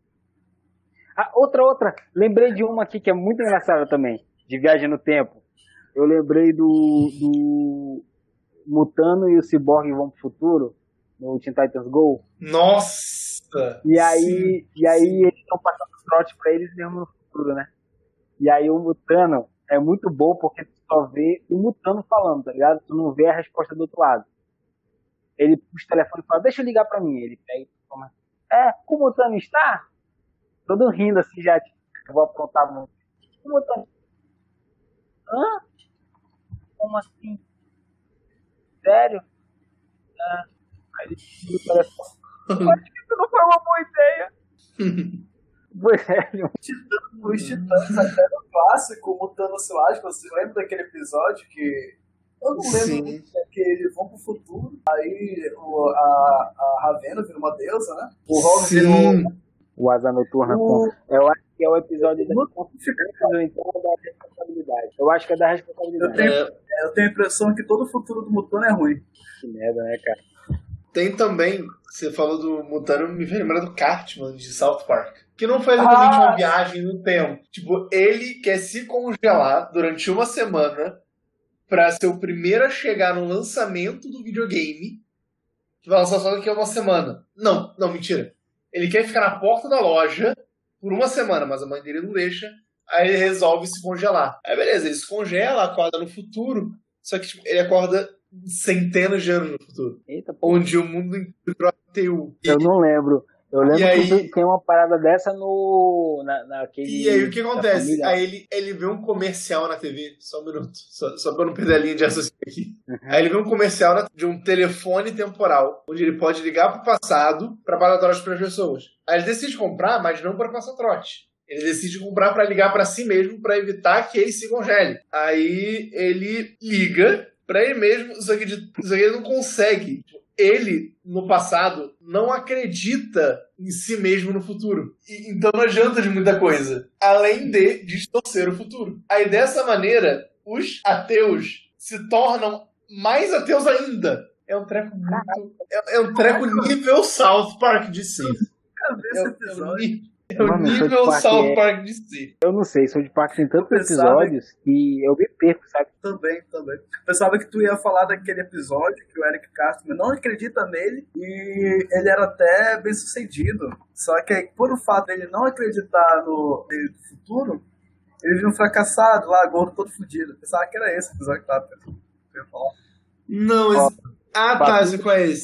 Outra. Lembrei de uma aqui que é muito engraçada também, de viagem no tempo. Eu lembrei do Mutano e o Cyborg vão pro futuro, no Teen Titans Go. Nossa! E aí eles estão passando trote pra eles mesmo no futuro, né? E aí o Mutano é muito bom porque tu só vê o Mutano falando, tá ligado? Tu não vê a resposta do outro lado. Ele puxa o telefone e fala, deixa eu ligar pra mim. Ele pega e toma. Como o Mutano está? Todo rindo assim já, tipo, eu vou aprontar muito. Como o Mutano? Hã? Como assim? Sério? Aí ele tira o telefone. Eu acho que isso não foi uma boa ideia. Os Titãs, até no clássico, Mutano Silage, você lembra daquele episódio que... Eu não lembro muito, que eles vão pro futuro, aí a Ravena vira uma deusa, né? O Rogue virou... O Asa Noturna. Eu acho que é o episódio da consciência ou então da responsabilidade. Eu acho que é da responsabilidade. Eu tenho a impressão que todo o futuro do Mutano é ruim. Que merda, né, cara? Tem também, você falou do Mutano, me fez lembrar do Cartman de South Park. Que não foi exatamente uma viagem no tempo. Tipo, ele quer se congelar durante uma semana pra ser o primeiro a chegar no lançamento do videogame, que vai lançar só daqui a uma semana. Não, mentira. Ele quer ficar na porta da loja por uma semana, mas a mãe dele não deixa. Aí ele resolve se congelar. Aí beleza, ele se congela, acorda no futuro, só que tipo, ele acorda centenas de anos no futuro. Eita, onde o mundo inteiro ateu. Eu não lembro. Eu lembro que tem uma parada dessa naquele... E aí o que acontece? Aí ele vê um comercial na TV, só um minuto, só pra não perder a linha de raciocínio aqui. Aí ele vê um comercial de um telefone temporal, onde ele pode ligar pro passado pra passar trote pras pessoas. Aí ele decide comprar, mas não pra passar trote. Ele decide comprar pra ligar pra si mesmo, pra evitar que ele se congele. Aí ele liga pra ele mesmo, só que ele não consegue. Ele, no passado, não acredita em si mesmo no futuro. Então não adianta de muita coisa, além de distorcer o futuro. Aí dessa maneira, os ateus se tornam mais ateus ainda. É um treco muito... É um treco nível South Park de si. É o nível South Park de si. Eu não sei, South Park tem tantos episódios que eu me perco, sabe? Também. Pensava que tu ia falar daquele episódio que o Eric Cartman não acredita nele e ele era até bem sucedido. Só que por o fato dele não acreditar no futuro, ele viu um fracassado lá, gordo todo fudido. Pensava que era esse episódio que tava pensando. Não, esse... tá, qual é esse?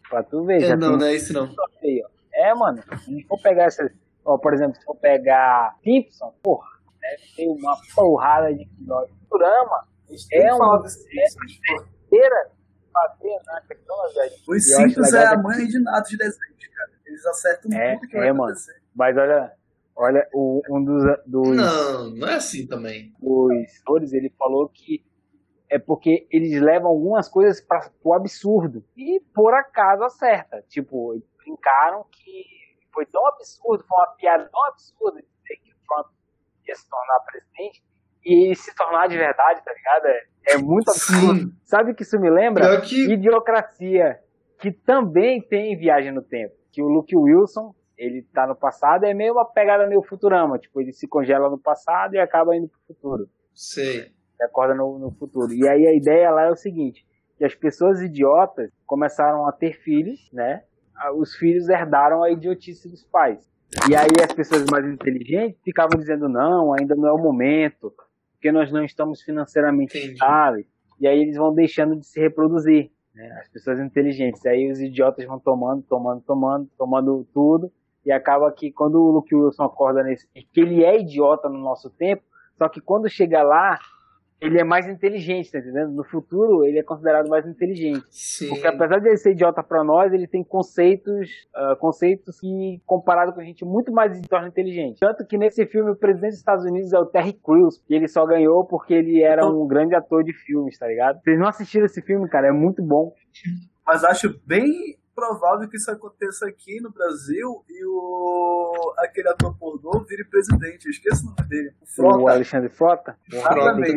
Pra tu ver. Já não é isso não. Aí, ó. Mano, se a gente for pegar essas... Ó, por exemplo, se for pegar Simpson, porra, deve ter uma porrada de episódios. Futurama é uma besteira fazer na questão, velho. Os Simpsons é a mãe de nada de desenhos, cara. Eles acertam tudo que vai acontecer. Mano. Mas olha, um dos... Não é assim também. Os autores, ele falou que é porque eles levam algumas coisas para o absurdo. E por acaso acerta. Tipo, eles brincaram que foi tão absurdo, foi uma piada tão absurda de dizer que o Trump ia se tornar presidente e ele se tornar de verdade, tá ligado? É muito absurdo. Sim. Sabe o que isso me lembra? Idiocracia, que também tem viagem no tempo. Que o Luke Wilson, ele tá no passado, é meio uma pegada meio Futurama. Tipo, ele se congela no passado e acaba indo pro futuro. Sei. Acorda no futuro. E aí a ideia lá é o seguinte, que as pessoas idiotas começaram a ter filhos, né? Os filhos herdaram a idiotice dos pais. E aí as pessoas mais inteligentes ficavam dizendo, não, ainda não é o momento, porque nós não estamos financeiramente estáveis. E aí eles vão deixando de se reproduzir, né? As pessoas inteligentes. Aí os idiotas vão tomando tudo, e acaba que quando o Luke Wilson acorda que ele é idiota no nosso tempo, só que quando chega lá, ele é mais inteligente, tá entendendo? No futuro, ele é considerado mais inteligente. Sim. Porque apesar de ele ser idiota pra nós, ele tem conceitos que, comparado com a gente, muito mais se torna inteligente. Tanto que nesse filme, o presidente dos Estados Unidos é o Terry Crews, e ele só ganhou porque ele era um grande ator de filmes, tá ligado? Vocês não assistiram esse filme, cara? É muito bom. Mas acho bem provável que isso aconteça aqui no Brasil e aquele ator pornô vire presidente. Eu esqueço o nome dele. O Alexandre Frota? Exatamente.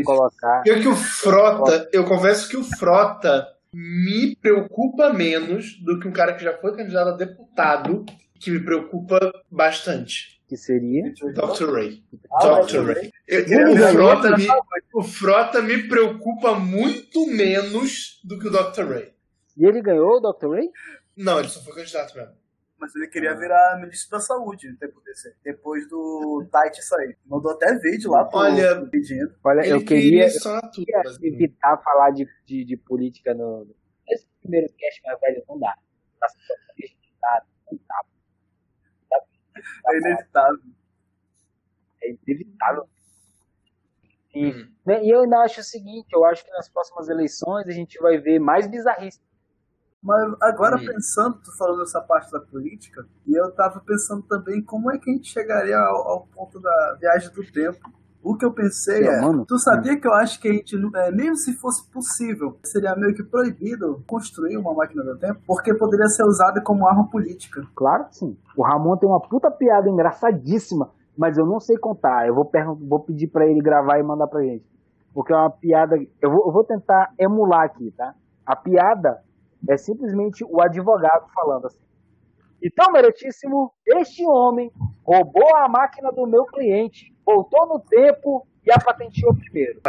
Eu confesso que o Frota me preocupa menos do que um cara que já foi candidato a deputado, que me preocupa bastante. Que seria? Dr. Ray. Dr. Ray. O Frota me preocupa muito menos do que o Dr. Ray. E ele ganhou o Dr. Ray? Não, ele só foi candidato mesmo. Mas ele queria virar ministro da saúde depois do Tite sair. Mandou até vídeo lá pedindo. Olha, eu queria evitar falar de política nesse primeiro cast, mas velho, não dá. É inevitável. É inevitável. E eu ainda acho o seguinte, eu acho que nas próximas eleições a gente vai ver mais bizarrice. Mas agora pensando, tu falando essa parte da política, e eu tava pensando também como é que a gente chegaria ao ponto da viagem do tempo. O que eu pensei tu sabia que eu acho que a gente, mesmo se fosse possível, seria meio que proibido construir uma máquina do tempo, porque poderia ser usada como arma política. Claro que sim. O Ramon tem uma puta piada engraçadíssima, mas eu não sei contar. Eu vou pedir pra ele gravar e mandar pra gente. Porque é uma piada... Eu vou tentar emular aqui, tá? A piada é simplesmente o advogado falando assim. Então, meritíssimo, este homem roubou a máquina do meu cliente, voltou no tempo e a patenteou primeiro.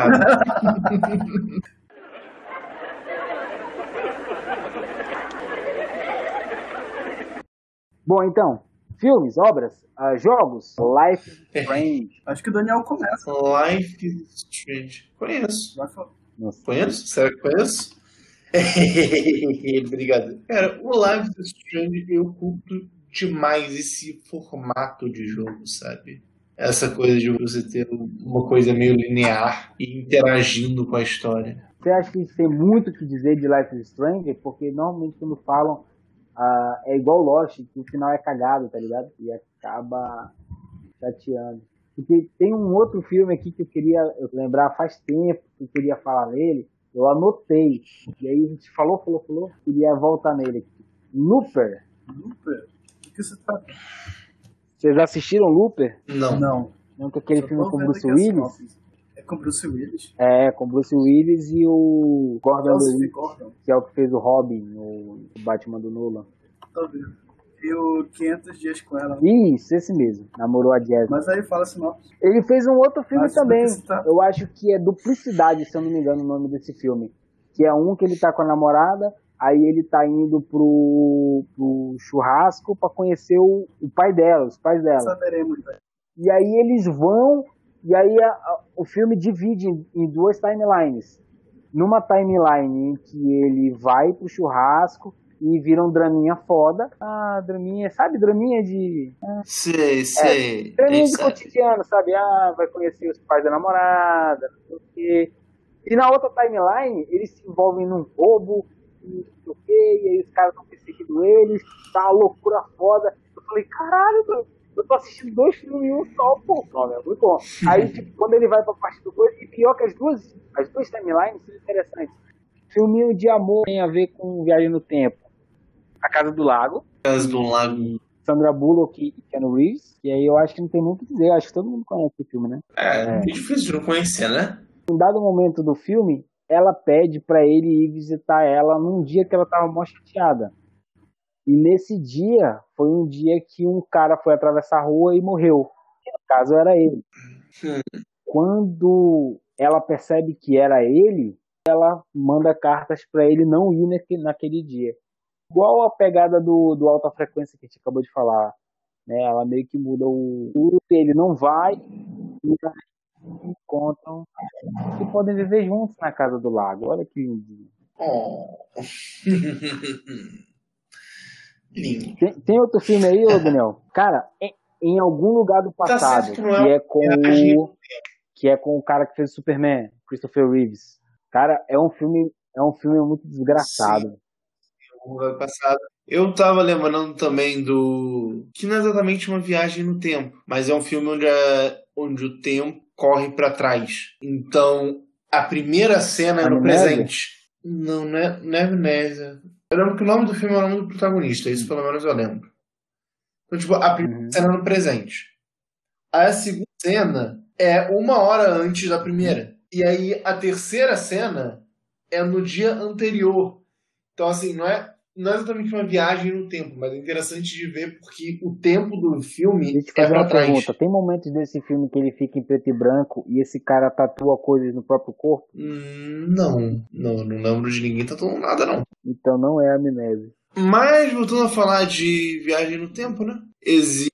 Bom, então, filmes, obras, jogos, Life is Strange. Acho que o Daniel começa. Life is Strange. Conheço. Nossa. Conheço? Será que conheço? Obrigado. Cara, o Life is Strange, eu curto demais esse formato de jogo, sabe? Essa coisa de você ter uma coisa meio linear e interagindo com a história. Você acha que tem muito o que dizer de Life is Strange? Porque normalmente quando falam é igual Lost, que o final é cagado, tá ligado? E acaba chateando. Porque tem um outro filme aqui que eu queria lembrar faz tempo, que eu queria falar nele. Eu anotei. E aí a gente falou. Queria voltar nele aqui. Looper. Looper? O que você tá... Vocês assistiram Looper? Não. Não, que aquele filme com Bruce Willis? É com Bruce Willis? É, com Bruce Willis e o Gordon Lewis, que é o que fez o Robin no Batman do Nolan. Tô vendo. E o 500 Dias com Ela. Isso, esse mesmo. Namorou a Jazz. Mas aí fala sinopse. Ele fez um outro filme também. Eu acho que é Duplicidade, se eu não me engano, o nome desse filme. Que é um que ele tá com a namorada, aí ele tá indo pro churrasco pra conhecer o pai dela, os pais dela. Saberemos, velho. E aí eles vão, e aí o filme divide em duas timelines. Numa timeline em que ele vai pro churrasco, e vira um draminha foda. Ah, draminha, sabe? Draminha de... Sei. Draminha de cotidiano, sabe? Ah, vai conhecer os pais da namorada, não sei o quê. E na outra timeline, eles se envolvem num roubo, e não sei o quê, e aí os caras estão perseguindo eles, tá uma loucura foda. Eu falei, caralho, mano, eu tô assistindo 2 filmes em um só, pô. Não, é muito bom. Aí, tipo, quando ele vai pra parte do coisa, e pior que as duas timelines são interessantes. Filminho de amor tem a ver com Viagem no Tempo. A Casa do Lago. Casa do Lago. Sandra Bullock e Keanu Reeves. E aí eu acho que não tem muito o que dizer. Eu acho que todo mundo conhece o filme, né? É difícil de não conhecer, né? Em dado momento do filme, ela pede pra ele ir visitar ela num dia que ela tava mó chateada. E nesse dia, foi um dia que um cara foi atravessar a rua e morreu. No caso, era ele. Quando ela percebe que era ele, ela manda cartas pra ele não ir naquele dia. Igual a pegada do Alta Frequência que a gente acabou de falar. Né? Ela meio que muda ele não vai e aí encontram e podem viver juntos na Casa do Lago. Olha que lindo. Lindo. Tem outro filme aí, ô Daniel? Cara, em algum lugar do passado, que é com o cara que fez o Superman, Christopher Reeves. Cara, é um filme muito desgraçado. Sim. Em algum lugar do passado. Eu tava lembrando também que não é exatamente uma viagem no tempo, mas é um filme onde o tempo corre pra trás. Então, a primeira cena é no presente. Não é amnésia. Eu lembro que o nome do filme é o nome do protagonista, isso pelo menos eu lembro. Então, tipo, a primeira cena é no presente. A segunda cena é 1 hora antes da primeira. E aí a terceira cena é no dia anterior. Então, assim, não é exatamente uma viagem no tempo, mas é interessante de ver porque o tempo do filme é pra trás. Pergunta. Tem momentos desse filme que ele fica em preto e branco e esse cara tatua coisas no próprio corpo? Não lembro de ninguém tatuando nada, não. Então não é amnésia. Mas, voltando a falar de viagem no tempo, né? Existe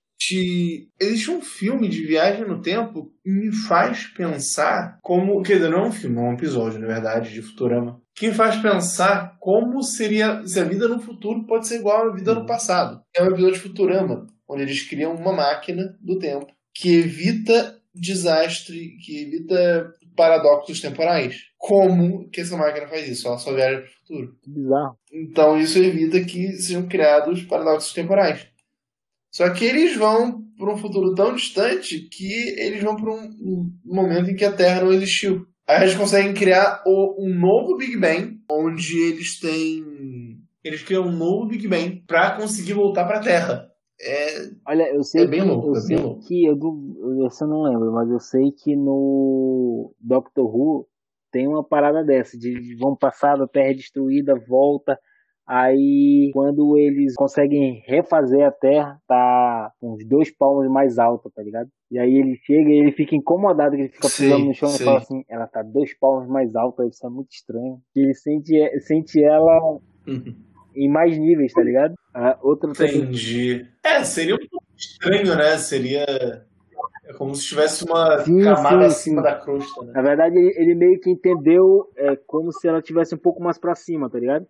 um filme de viagem no tempo que me faz pensar como... Quer dizer, não é um filme, é um episódio, na verdade, de Futurama. Que me faz pensar como seria... Se a vida no futuro pode ser igual à vida no passado. É um episódio de Futurama, onde eles criam uma máquina do tempo que evita desastre, que evita paradoxos temporais. Como que essa máquina faz isso? Ela só viaja para o futuro. Que bizarro. Então isso evita que sejam criados paradoxos temporais. Só que eles vão para um futuro tão distante que eles vão para um momento em que a Terra não existiu. Aí eles conseguem criar um novo Big Bang, onde eles criam um novo Big Bang para conseguir voltar para a Terra. Olha, eu sei bem louco. Que eu não lembro, mas eu sei que no Doctor Who tem uma parada dessa, de eles vão passar da Terra destruída, volta. Aí, quando eles conseguem refazer a Terra, tá uns 2 palmos mais alta, tá ligado? E aí ele chega e ele fica incomodado, que ele fica pisando no chão e fala assim, ela tá 2 palmos mais alta, isso é muito estranho. E ele sente ela em mais níveis, tá ligado? Entendi. Seria um pouco estranho, né? Seria... É como se tivesse uma camada acima da crosta, né? Na verdade, ele meio que entendeu como se ela tivesse um pouco mais pra cima, tá ligado?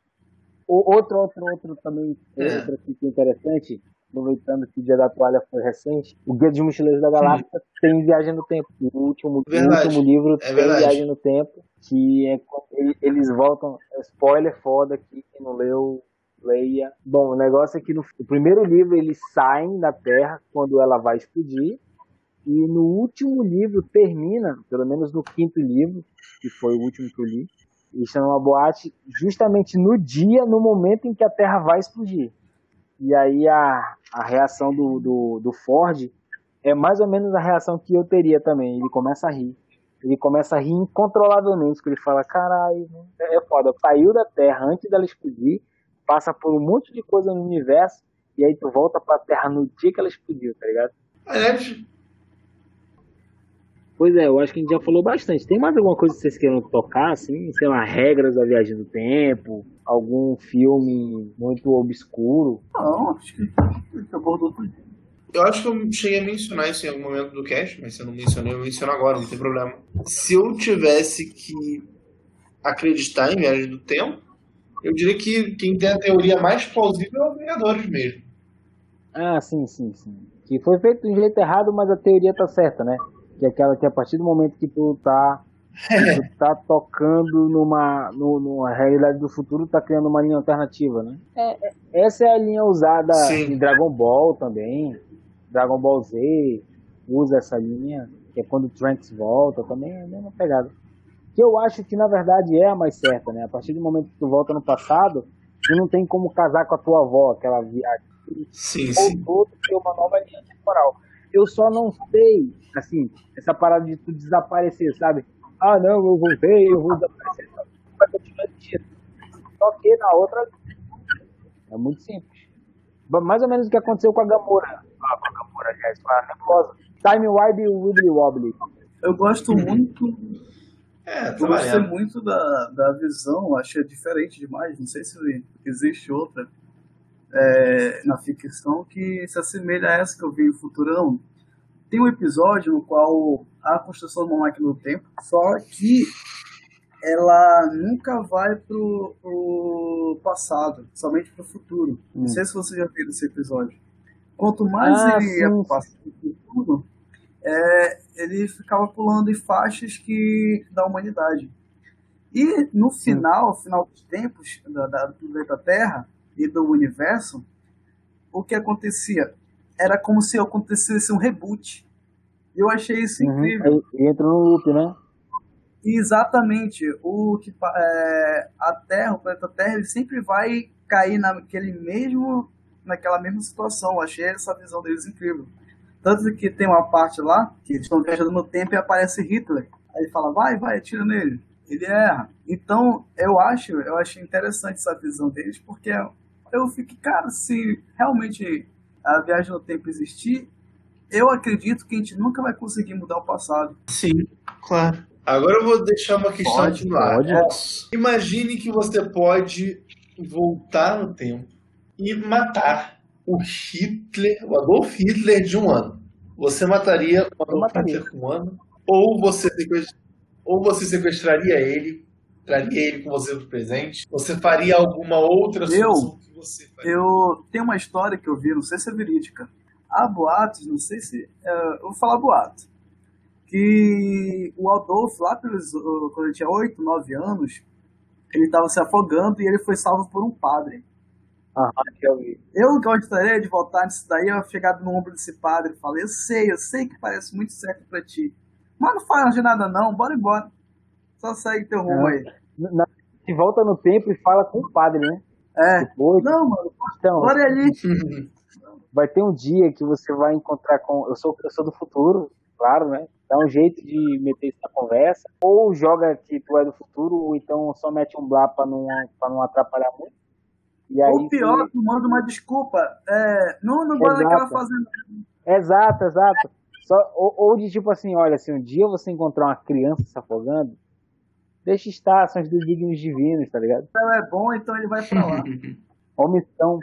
Outro também, outro aqui que é interessante, aproveitando que o Dia da Toalha foi recente, o Guia dos Mochileiros da Galáxia tem Viagem no Tempo. O último livro tem Viagem no Tempo, que é quando eles voltam, spoiler foda aqui, quem não leu, leia. Bom, o negócio é que no primeiro livro eles saem da Terra quando ela vai explodir, e no último livro termina, pelo menos no 5º livro, que foi o último que eu li, eles estão numa boate justamente no momento em que a Terra vai explodir. E aí a reação do Ford é mais ou menos a reação que eu teria também. Ele começa a rir. Ele começa a rir incontrolavelmente, porque ele fala, caralho, é foda. Saiu da Terra antes dela explodir, passa por um monte de coisa no universo, e aí tu volta pra Terra no dia que ela explodiu, tá ligado? Pois é, eu acho que a gente já falou bastante. Tem mais alguma coisa que vocês queiram tocar, assim? Sei lá, regras da viagem do tempo? Algum filme muito obscuro? Não, acho que abordou tudo. Eu acho que eu cheguei a mencionar isso em algum momento do cast, mas se eu não mencionei, eu menciono agora, não tem problema. Se eu tivesse que acreditar em viagem do tempo, Eu diria que quem tem a teoria mais plausível é os Vingadores mesmo. Ah, sim. Que foi feito de um jeito errado, mas a teoria tá certa, né? Que é aquela que a partir do momento que tu tá tocando numa realidade do futuro, tá criando uma linha alternativa, né? Essa é a linha usada em Dragon Ball também. Dragon Ball Z usa essa linha, que é quando o Trunks volta, também é a mesma pegada. Que eu acho que na verdade é a mais certa, né? A partir do momento que tu volta no passado, tu não tem como casar com a tua avó, aquela viagem. Voltou, tu tem uma nova linha temporal. Eu só não sei, assim, essa parada de tu desaparecer, sabe? Ah, não, eu voltei, eu vou desaparecer. Não, vai continuar existindo. Só que na outra, é muito simples. Mais ou menos o que aconteceu com a Gamora. Aliás, com a Nebulosa. Time Wibe e Wibbly Wobbly. Eu gosto muito. Eu gostei muito da visão, achei diferente demais. Não sei se existe outra na ficção que se assemelha a essa que eu vi em Futurão. Tem um episódio no qual há a construção de uma máquina do tempo, só que ela nunca vai pro passado, somente pro futuro. Não sei se você já viu esse episódio. Quanto mais ele ia pro passado e pro futuro, ele ficava pulando em faixas da humanidade. E no final dos tempos do planeta Terra e do universo, o que acontecia? Era como se acontecesse um reboot. E eu achei isso incrível. Aí entra no loop, né? Exatamente. O planeta Terra, ele sempre vai cair naquela mesma situação. Eu achei essa visão deles incrível. Tanto que tem uma parte lá, que eles estão viajando no tempo e aparece Hitler. Aí ele fala, vai, atira nele. Ele erra. Então, eu achei interessante essa visão deles, porque eu fico, cara, se realmente a viagem no tempo existir, eu acredito que a gente nunca vai conseguir mudar o passado. Sim, claro. Agora eu vou deixar uma questão aqui no ar. Imagine que você pode voltar no tempo e matar o Adolf Hitler de 1 ano. Você mataria o Adolf Hitler com 1 ano? Ou você sequestraria ele, traria ele com você pro presente? Você faria alguma outra solução que você faria? Eu tenho uma história que eu vi, não sei se é verídica. Há boatos, não sei se... eu vou falar boato. Que o Adolf, lá quando ele tinha 8, 9 anos, ele estava se afogando e ele foi salvo por um padre. Eu gostaria de voltar nisso daí, eu chegar no ombro desse padre e falar, eu sei que parece muito certo pra ti, mas não faz de nada não, bora embora, só segue teu rumo aí. Se volta no tempo e fala com o padre, né? Depois, não, mano, então, bora ali. Vai ter um dia que você vai encontrar com... Eu sou do futuro, claro, né? Dá um jeito de meter isso na conversa, ou joga que tu é do futuro, ou então só mete um blá pra não atrapalhar muito. E aí, ou pior, tu manda uma desculpa. Não vai naquela fazenda. Exato. Ou de tipo assim, olha, se um dia você encontrar uma criança se afogando, deixa estar, são os desígnios divinos, tá ligado? Então é bom, então ele vai pra lá. Omissão.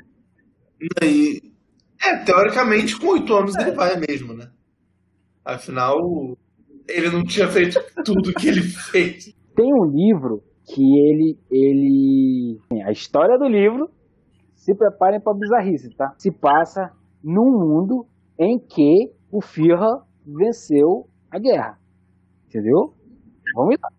E teoricamente, com 8 anos ele vai mesmo, né? Afinal, ele não tinha feito tudo que ele fez. Tem um livro que ele... A história do livro, se preparem pra bizarrice, tá? Se passa num mundo em que o Führer venceu a guerra. Entendeu? Vamos lá.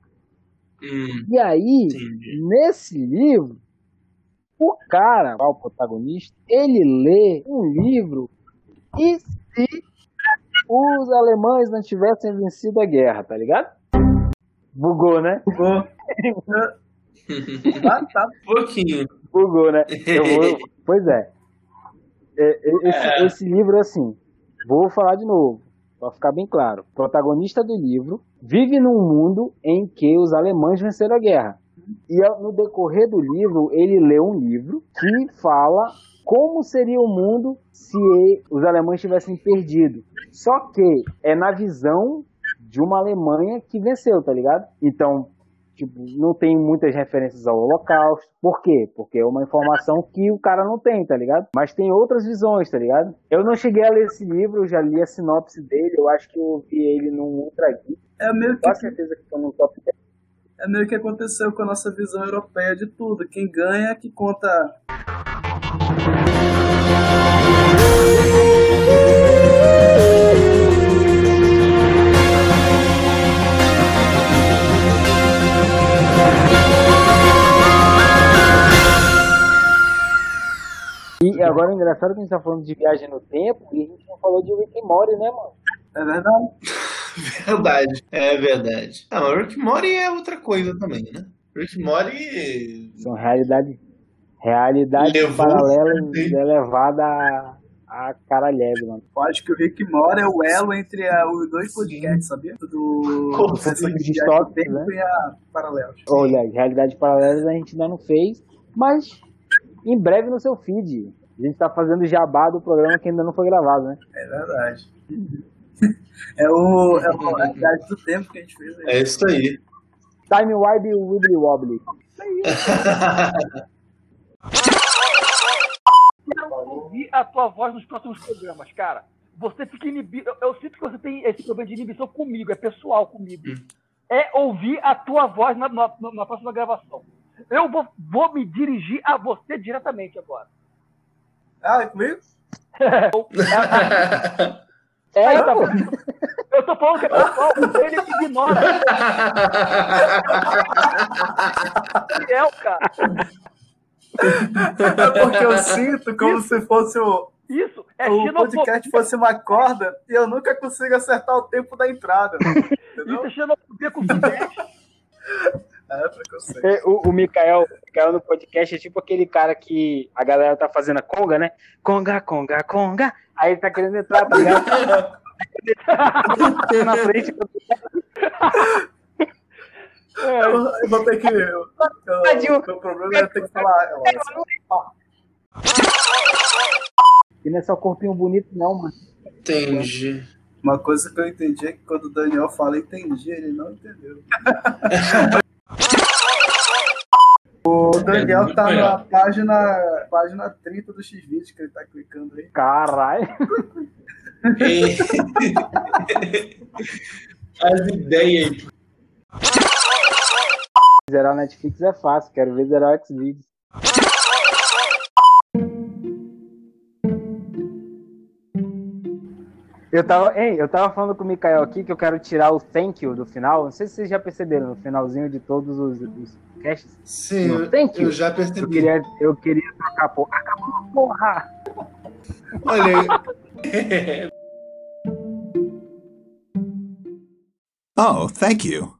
E aí, nesse livro, o cara, o protagonista, ele lê um livro e se os alemães não tivessem vencido a guerra, tá ligado? Bugou, né? Bugou. Tá um pouquinho. Bugou, né? Pois é. Esse livro, assim, vou falar de novo, pra ficar bem claro. O protagonista do livro vive num mundo em que os alemães venceram a guerra. E no decorrer do livro, ele lê um livro que fala como seria o mundo se os alemães tivessem perdido. Só que é na visão de uma Alemanha que venceu, tá ligado? Então, tipo, não tem muitas referências ao Holocausto. Por quê? Porque é uma informação que o cara não tem, tá ligado? Mas tem outras visões, tá ligado? Eu não cheguei a ler esse livro, eu já li a sinopse dele, eu acho que eu vi ele num Ultra Geek. Meio que... Com certeza que tô no top 10. É meio que aconteceu com a nossa visão europeia de tudo. Quem ganha é que conta. E agora é engraçado que a gente tá falando de viagem no tempo e a gente não falou de Rick and Morty, né, mano? É verdade? Verdade, é verdade. Ah, mas Rick and Morty é outra coisa também, né? Rick and Morty... São realidade paralela elevada a caralhada, mano. Eu acho que o Rick and Morty é o elo entre os dois podcasts, sabia? Do Distópicos, né? E a Paralelos. Olha, realidade paralelas a gente ainda não fez, mas em breve no seu feed. A gente tá fazendo jabá do programa que ainda não foi gravado, né? É verdade. É a realidade do tempo que a gente fez aí. É isso aí. Time Wibe Wibbly Wobbly. Quero ouvir a tua voz nos próximos programas, cara. Você fica inibido. Eu sinto que você tem esse problema de inibição comigo, é pessoal comigo. É ouvir a tua voz na próxima gravação. Eu vou me dirigir a você diretamente agora. Ah, é comigo? Eu tô falando que é pessoal, ele me ignora. Cara. É porque eu sinto como se fosse o podcast fosse uma corda e eu nunca consigo acertar o tempo da entrada. Entendeu? Isso é xenofobia com pivete. O Mikael no podcast é tipo aquele cara que a galera tá fazendo a conga, né? Conga. Aí ele tá querendo entrar, tá ligado? Na frente. Eu vou ter que. O problema é ter que falar. E não é só corpinho bonito, não, mano. Entendi. Uma coisa que eu entendi é que quando o Daniel fala entendi, ele não entendeu. O Daniel tá na página 30 do X-Vídeo que ele tá clicando aí. Caralho. As ideias. Zerar o Netflix é fácil, quero ver zerar o Xvideos. Eu tava falando com o Mikael aqui que eu quero tirar o thank you do final. Não sei se vocês já perceberam, no finalzinho de todos os casts. Sim, thank you. Eu já percebi. Eu queria trocar, porra! Olha Oh, thank you.